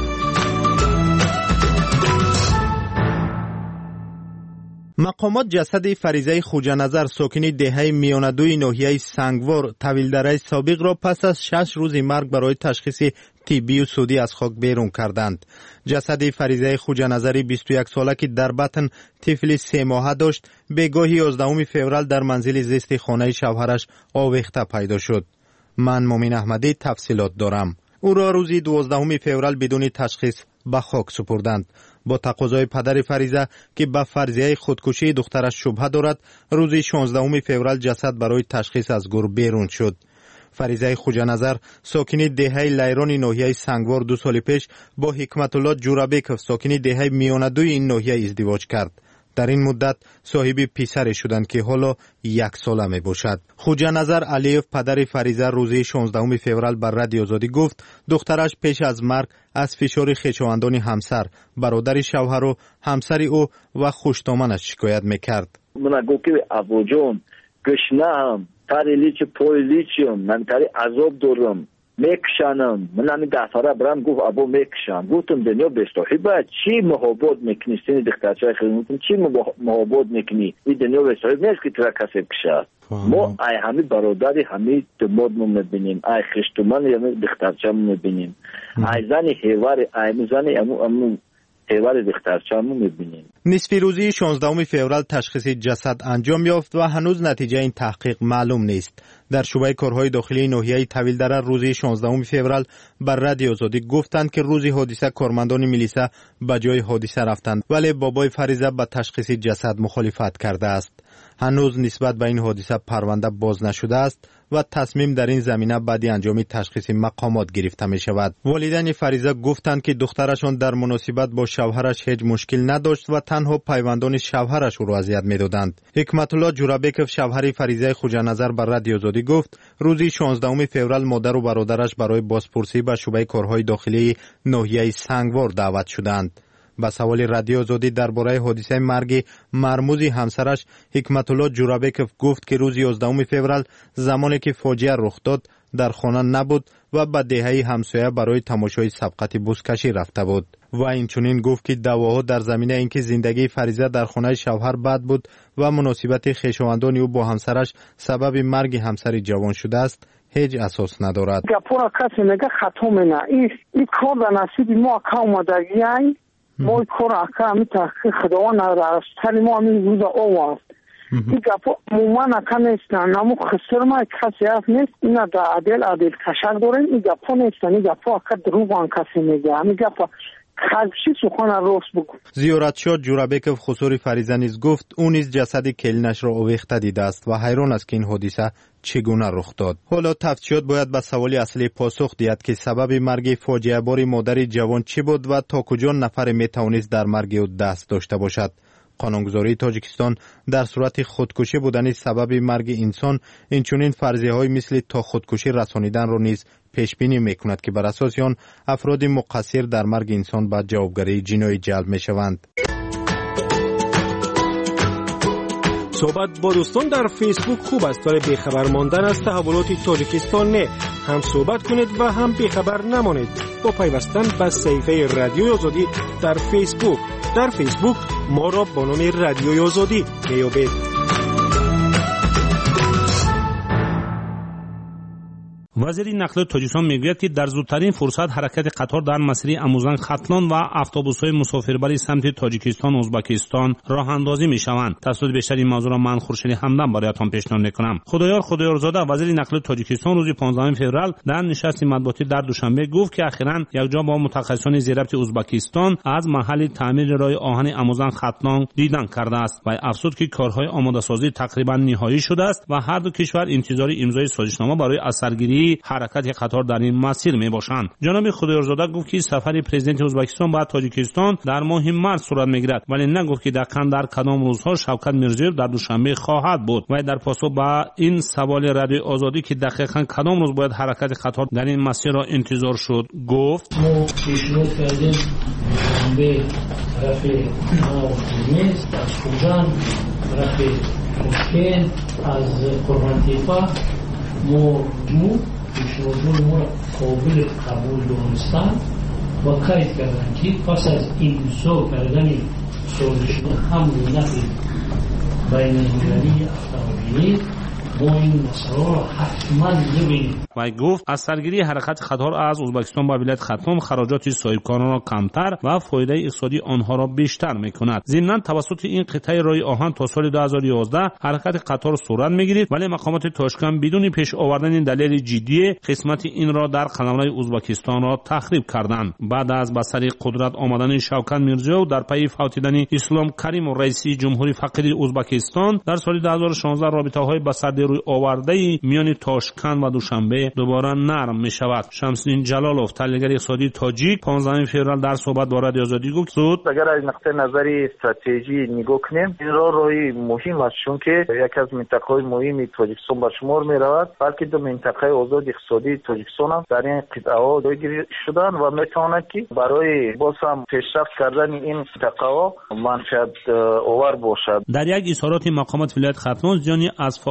مقامات جسد فریضه خوجانظر ساکن دهه میانه‌دوی ناحیه سنگوار طویلدره سابق را پس از 6 روز مرگ برای تشخیص طبی و سودی از خاک بیرون کردند. جسد فریضه خوجانظری 21 ساله که در بطن طفلی 3 ماهه داشت بگاهی 11 فوریه در منزل زیست خانه شوهرش آویخته پیدا شد. من مومن احمدی تفصیلات دارم. او را روزی 12 فوریه بدون تشخیص به خاک سپردند. با تقاضای پدر فریضه که به فرضیه خودکشی دخترش شبهه دارد، روز 16 فوریه جسد برای تشخیص از گور بیرون شد. فریضه خوجانظر ساکن دهه لیران ناحیه سنگوار 2 سال پیش با حکمت الله جورابیکوف ساکن دهه میانه‌دوی این ناحیه ازدواج کرد. در این مدت صاحب پسری شدند که حالا 1 ساله می باشد. خوجانظر علیف پدر فریضه روز 16 فوریه بر رادیو آزادی گفت دخترش پیش از مرگ از فشار خویشاوندان همسر، برادر شوهر و همسر او و خوشتامنش شکایت میکرد. من گفت ابو جون گشنم تریلی چه پولیچم من تری عذاب دارم میکشنم. من همین دفتره برم گفت ابو میکشم. گفتم دنیا بستوحی باید چی محبت میکنی سینی دخترچه خیلی چی محبت میکنی این دنیا بستوحی نیست که ترا کسی بکشد. ما ای همی برادری همی دمادمون میبینیم، ای خشتمان یعنی دخترچه میبینیم، ای زنی هیواری ای زنی امو خیبر دخترچه‌مو می‌بینیم. نصف روزی 16 فوریه تشخیص جسد انجام یافت و هنوز نتیجه این تحقیق معلوم نیست. در شعبه کارهای داخلی ناحیه طویلدره روزی 16 فوریه بر رادیو آزادی گفتند که روزی حادثه کارمندان میلیسا به جای حادثه رفتند، ولی بابای فریزه به تشخیص جسد مخالفت کرده است. هنوز نسبت به این حادثه پرونده باز نشده است و تصمیم در این زمینه بعد انجام تشخیص مقامات گرفته می شود. والدین فریزه گفتند که دخترشان در مناسبت با شوهرش هیچ مشکل نداشت و تنها پیوندان شوهرش او را اذیت می دادند. حکمت الله جورابکوف شوهر فریزه خوجانظر بر رادیو آزادی گفت روزی 16 فوریه مادر و برادرش برای بازپرسی به شعبه کارهای داخلی ناحیه سنگوار دعوت شدند. با سوال رادیو آزادی درباره حادثه مرگ مرموزی همسرش، حکمت الله جورابکوف گفت که روز 11 فوریه زمانی که فاجعه رخ داد در خانه نبود و به دهه همسایه برای تماشای سبقت بزکشی رفته بود. و اینچنین گفت که دعواها در زمینه اینکه زندگی فریزه در خانه شوهر بد بود و مناسبت خویشاوندان او با همسرش سبب مرگ همسر جوان شده است هیچ اساس ندارد. گپورا کسی میگه خطا نه، این کار در نصیب ما که اومدگی ای ما کار اکا می تحقیق خداوند راستری ما می روز آواز این گپا مومن اکا نیستن، نمو خسر ما کسی هست نیست، اینا در عدل کشک دارن، این گپا نیستن، این گپا اکا دروغان کسی میگه، این گپا خلشی سخن راست بگو. زیارتشاه جورابکوف خسور فریزه نیز گفت او نیز جسد کلینش را آویخته دیده است و حیران است که این حادثه چگونه رخ داد. حالا تفتیشات باید به سوال اصلی پاسخ دهد که سبب مرگ فاجعه بار مادر جوان چی بود و تا کجا نفر می توانست در مرگ او دست داشته باشد. قانونگذاری تاجیکستان در صورت خودکشی بودن سبب مرگ انسان اینچنین فرضیه های مثل تا خودکشی رسانیدن را نیز پیش بینی میکند که بر اساس آن افراد مقصر در مرگ انسان به جوابگری جنایی جلب می شوند. صحبت با دوستان در فیسبوک خوب است، ولی بیخبر ماندن از تحولات تاجیکستان نه. هم صحبت کنید و هم بیخبر نمانید با پیوستن به صفحه رادیو آزادی در فیسبوک. در فیسبوک ما را با نام رادیو آزادی میابید. وزیر نقل تاجیکستان میگوید که در زودترین فرصت حرکت قطار در مسیر اموزنگ ختلان و اتوبوس‌های مسافربری سمت تاجیکستان و ازبکستان راه اندازی میشوند. تفصیلات بیشتر این موضوع را من خورشید همدم برایتان پیشنهاد میکنم. خدایارزاده وزیر نقل تاجیکستان روز 15 فوریه در نشست مطبوعاتی در دوشنبه گفت که اخیراً یکجا با متخصصان زیرربط ازبکستان از محل تعمیر راه آهن اموزنگ ختلان دیدن کرده است و افزود که کارهای آماده‌سازی تقریبا نهایی شده است و هر دو کشور انتظار امضای سازشنامه برای اثرگیری حرکت قطار در این مسیر می باشند. جناب خدایارزاده گفت که سفر پرزیدنت ازبکستان به تاجیکستان در ماه مارس صورت میگیرد، ولی نگفت که دقیقاً در کدام روزها شوکت میرزیوف در دوشنبه خواهد بود. و در پاسخ به این سوال رادیو آزادی که دقیقاً کدام روز باید حرکت قطار در این مسیر را انتظار شد گفت ما پیشنهاد کردیم به طرف ناومیست از خوجان طرف مشکل از قربانتیفا مو پیشنهاد ما قابل قبول دانستن و قید کردن که پس از امضا کردن سازشنامه حمل نقل بین المللی افغانستان ما این مسئله را حتما ببینیم. و گفت از سرگیری حرکت قطار از ازبکستان به ولایت ختلان خراجات صاحبکاران را کمتر و فایده اقتصادی آنها را بیشتر میکند. ضمناً توسط این قطعه راه آهن تا سال 2011 حرکت قطار صورت میگیرد، ولی مقامات تاشکند بدون پیش آوردن دلیل جدی قسمت این را در قلمرو ازبکستان را تخریب کردند. بعد از به سر قدرت آمدن شوکت میرزیوف در پی فوتیدن اسلام کریموف رئیس جمهوری فقید ازبکستان در سال 2016 رابطه‌های به سر روی آورده میان تاشکند و دوشنبه دوباره نرم می شود. شمس‌الدین جلالوف تحلیلگر اقتصادی تاجیک 15 فوریه در صحبت با رادیو آزادی گفت اگر از نقطه نظر استراتژی نگاه کنیم این راهی مهم است، چون که یکی از منطقه‌های مهم تاجیکستان به شمار می رود، بلکه دو منطقه آزاد اقتصادی تاجیکستان هم در این قطعه‌ها جایگیری شدن و میتواند که برای باز هم پیشرفت کردن این منطقه‌ها منفعت آور باشد. در یک اظهارات مقامات ولایت ختلان زیانی از فعالیت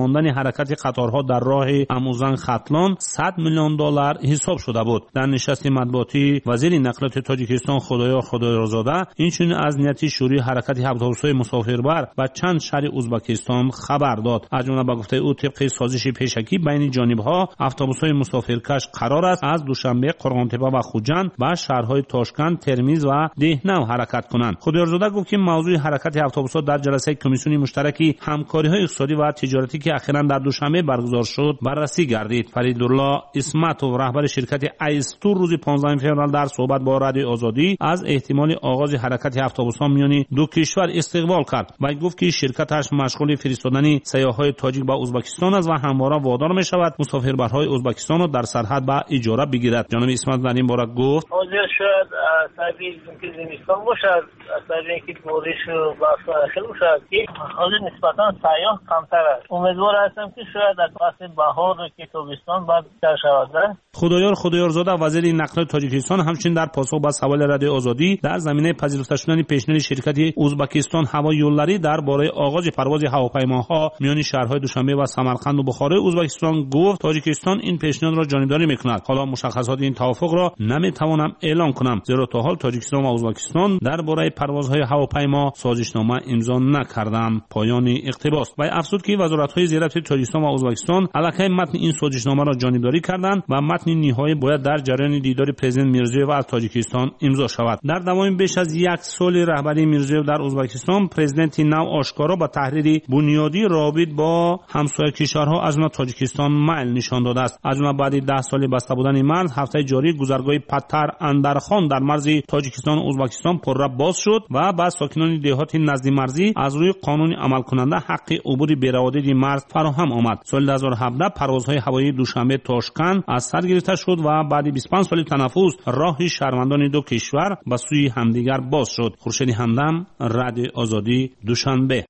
ماندن حرکت قطارها در راه اموزان ختلان 100 میلیون دلار حساب شده بود. در نشست مطبوعاتی وزیر نقلات تاجیکستان خدایار خدایارزاده اینچنین از نیت شروع حرکت اتوبوس‌های مسافربر و چند شهر ازبکستان خبر داد. از جمله با گفته او طبق سازش پیشکی بین جانب‌ها اتوبوس‌های مسافرکش قرار است از دوشنبه قرغانتپه و خوجند به شهرهای تاشکند، ترمیز و دهنه حرکت کنند. خدایارزاده گفت که موضوع حرکت اتوبوس‌ها در جلسه کمیسیون مشترک همکاری‌های اقتصادی و تجارتی که اخیراً در دوشنبه برگزار شد بررسی گردید. فریدالله اسمتوف رهبر شرکت ایستور روز 15 فوریه در صحبت با رادیو آزادی از احتمال آغاز حرکت اتوبوس‌ها میان دو کشور استقبال کرد و گفت که شرکتش مشغول فرستادن سیاح‌های تاجیک به ازبکستان است و همواره وادار می‌شود مسافربرهای ازبکستان را در سرحد به اجاره بگیرد. جناب اسمت در این باره گفت حاضر شد سبیل که زمستان باشد سبیل که بارش و برف خیلی باشد که حاضر نسبتاً سیاح کمتر است. امیدوار هستم که شاید در فصل بهار که تابستان بعد در شود. خدایارزاده وزیر نقل تاجیکستان همچنین در پاسخ به سوال رادیو آزادی در زمینه پذیرفته شدن پیشنهاد شرکت ازبکستان هوایی یولداری درباره آغاز پرواز هواپیماها میان شهرهای دوشنبه و سمرقند و بخارا ازبکستان گفت تاجیکستان این پیشنهاد را جانبداری میکند. حالا مشخصات این توافق را نمیتوانم اعلام کنم زیرا تا حال تاجیکستان و ازبکستان درباره پروازهای هواپیما سازشنامه امضا نکردند. پایان اقتباس. و افزود که وزارت‌های زیرفت تاجیکستان و ازبکستان علاقه متن این سازشنامه را جانبداری کردند و متن نهایی باید در جریان دیدار پرزیدنت میرزیویف از تاجیکستان امضا شود. در دوام بیش از یک سال رهبری میرزیویف در ازبکستان پرزیدنت نو آشکارا با تحریر بنیادی رابط با همسایه کشورها از جمله تاجیکستان میل نشان داده است. از جمله بعد 10 سال بسته بودن مرز هفته جاری گذرگاه پتر اندرخان در مرز تاجیکستان و ازبکستان پرره باز شد و بعد ساکنان دهات نزد مرزی از روی قانون عمل کننده حق عبور بی‌روادید مرز فراهم آمد. سال 2017 پروازهای هوایی دوشنبه تاشکند از سر گرفته شد و بعد 25 سال تنفس راه شهروندان دو کشور به سوی همدیگر باز شد. خورشید همدم، رادیو آزادی، دوشنبه.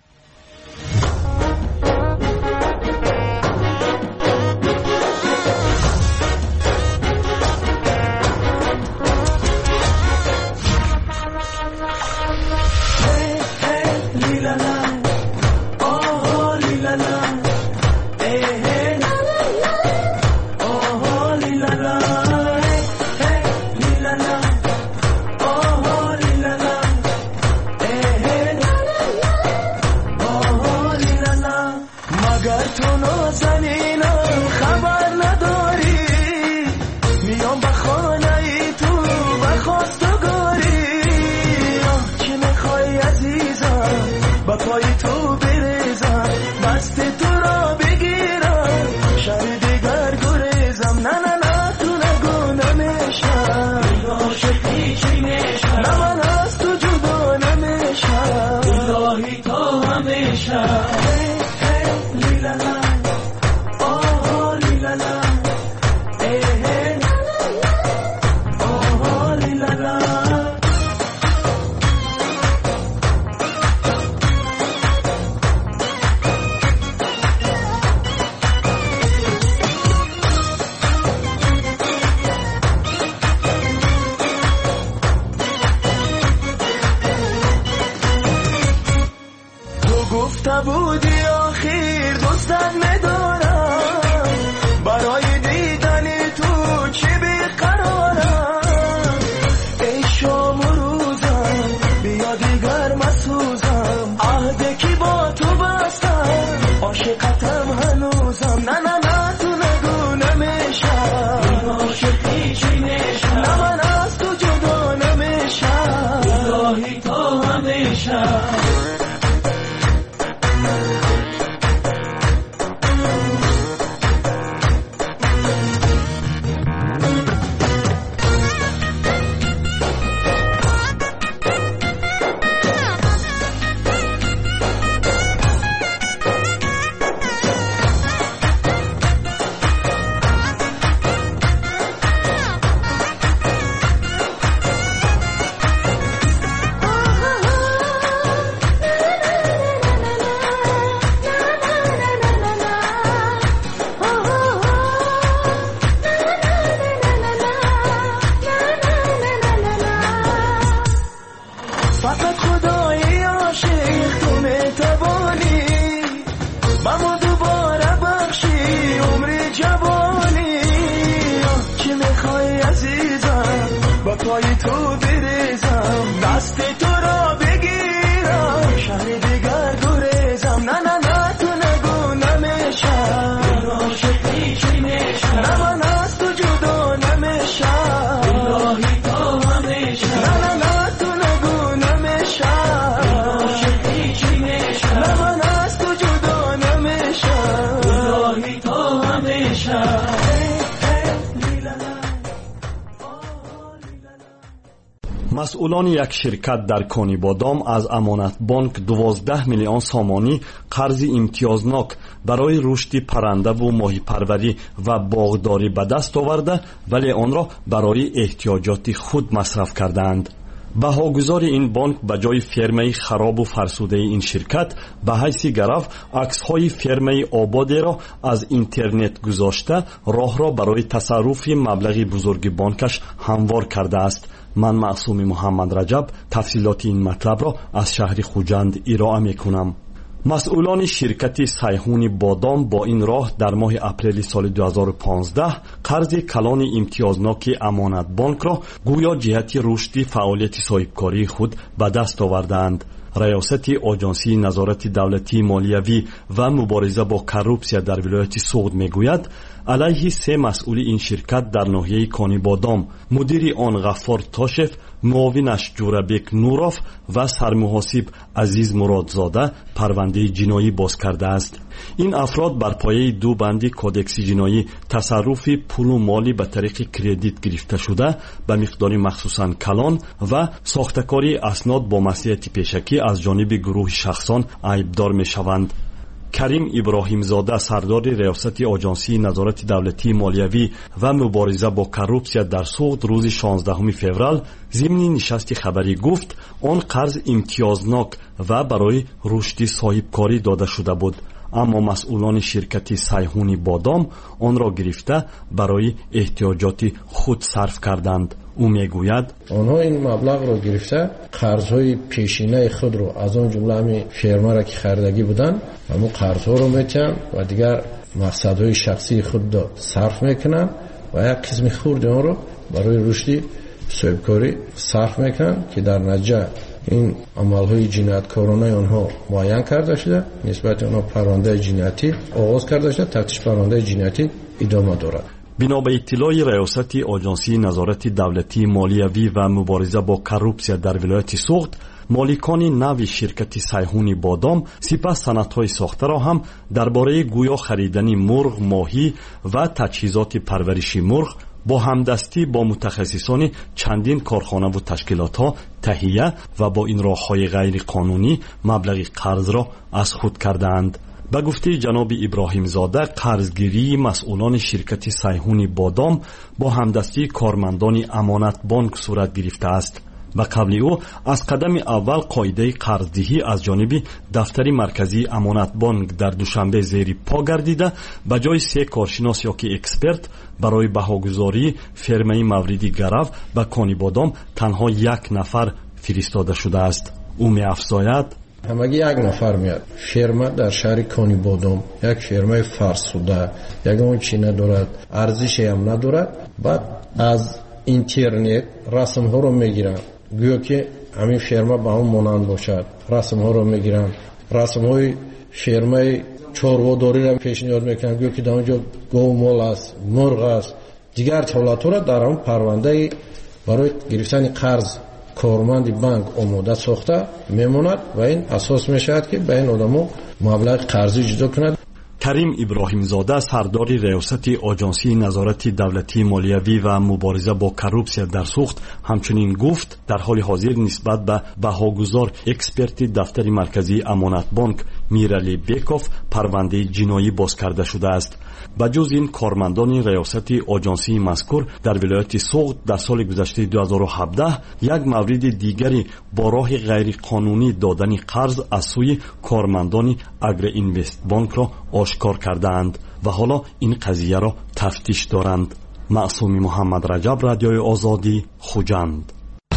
مسئولان یک شرکت در کانی بادام از امانت بانک 12 میلیون سامانی قرض امتیازناک برای رشد پرنده و ماهی پروری و باغداری به دست آورده، ولی آن را برای احتیاجات خود مصرف کردند. بهاگزار این بانک به جای فرمه خراب و فرسوده این شرکت به حیث گرفت عکس‌های فرمه آبادی را از اینترنت گذاشته راه را برای تصرف مبلغ بزرگ بانکش هموار کرده است. من معصوم محمد رجب تفصیلات این مطلب را از شهر خوجند ارائه می‌کنم. مسئولان شرکت سیحون بادام با این راه در ماه اپریل سال 2015 قرض کلان امتیازناک امانت بانک را گویا جهت رشد فعالیت صاحبکاری خود به دست آوردند. ریاست آژانسی نظارت دولتی مالیوی و مبارزه با کروپسیا در ولایت سوغد میگوید علیه 3 مسئول این شرکت در ناحیه کانی بادام، مدیر آن غفار تاشف، معاونش جورابک نوروف و سرمحاسب عزیز مرادزاده پرونده جنایی باز کرده است. این افراد بر پایه 2 بند کودکس جنایی تصرف پول و مالی به طریق کردیت گرفته شده به مقدار مخصوصاً کلان و ساختکاری اسناد با مصلحت پیشکی از جانب گروه شخصان عیبدار می شوند. کریم ابراهیم زاده سردار ریاست آژانسی نظارت دولتی مالیوی و مبارزه با کروپسیا در سوغد روز 16 فوریه ضمن نشست خبری گفت آن قرض امتیازناک و برای رشد صاحبکاری داده شده بود، اما مسئولان شرکت سیحون بادام آن را گرفته برای احتیاجات خود صرف کردند. او میگوید آنها این مبلغ را گرفته قرضهای پیشینه خود را از آن جمله همین فرما را که خریدگی بودن همون قرضها رو میتن و دیگر مقصدهای شخصی خود را صرف میکنن و یک قسم خورد آن را برای رشد صاحبکاری صرف میکنن که در نتیجه این عملهای جنایتکارانه آنها معین کرده شده، نسبت آنها پرونده جنایتی آغاز کرده شده، تفتیش پرونده جنایتی ادامه دارد. بنا به اطلاع ریاست آژانسی نظارت دولتی مالیوی و مبارزه با کروپسیا در ولایت سوغد، مالکان نو شرکت سیحون بادام سپس سندهای ساخته را هم درباره گویا خریدن مرغ، ماهی و تجهیزات پرورش مرغ با همدستی با متخصصان چندین کارخانه و تشکیلات ها تهیه و با این راه‌های غیر قانونی مبلغ قرض را از خود کردند. به گفته جناب ابراهیم زاده قرضگیری مسئولان شرکت سیحون بادام با همدستی کارمندان امانت بانک صورت گرفته است. به قبل او از قدم اول قاعده قرضدهی از جانب دفتر مرکزی امانت بانک در دوشنبه زیر پا گردیده به جای 3 کارشناس یا که اکسپرت برای بهاگذاری فرمه موردی گرو به کانی بادام تنها 1 نفر فرستاده شده است. او می افزاید همگی 1 نفر میاد. فرما در شهر کانی بادام یک فرمای فرسوده، یک اون چی ندارد، ارزشی هم ندارد. بعد از اینترنت رسم ها رو میگیرن، گویا که همین فرما به اون مانند باشد. رسم ها رو میگیرن، رسم های فرمای چارواداری را پیشنهاد میکنن، گویا که در اونجا گاو مال است، مرغ است، دیگر حالات را در اون پرونده برای گرفتن قرض کارمند بانک آماده ساخته میموند و این اساس میشود که به این آدمو مبلغ قرضی جدا کند. کریم ابراهیم زاده سردار ریاست آژانسی نظارت دولتی مالیوی و مبارزه با کروپسیا در سوغد همچنین گفت در حال حاضر نسبت به بهاگذار اکسپرت دفتر مرکزی امانت بانک میرعلی بیکوف پرونده جنایی باز کرده شده است. بجز این کارمندان ریاست آژانسی مذکور در ولایت سوغد در سال گذشته 2017 یک مورد دیگری با راه غیر قانونی دادن قرض از سوی کارمندان اگری اینوست بانک را آشکار کردند و حالا این قضیه را تفتیش دارند. معصوم محمد رجب، رادیوی آزادی، خوجند.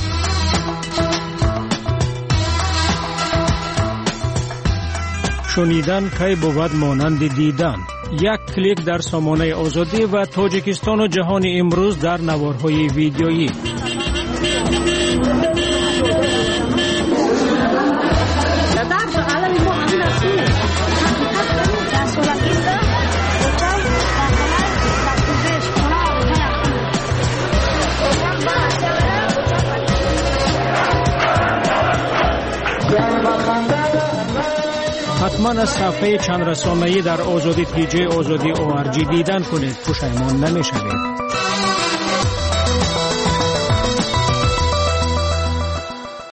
شنیدن کی بود مانند دیدن. 1 کلیک در سامانه آزادی و تاجیکستان و جهان امروز در نوارهای ویدیویی. حتما از صفحه چند رسانه‌ای در آزادی پیجی آزادی ORG دیدن کنید، پشیمان نمی‌شوید.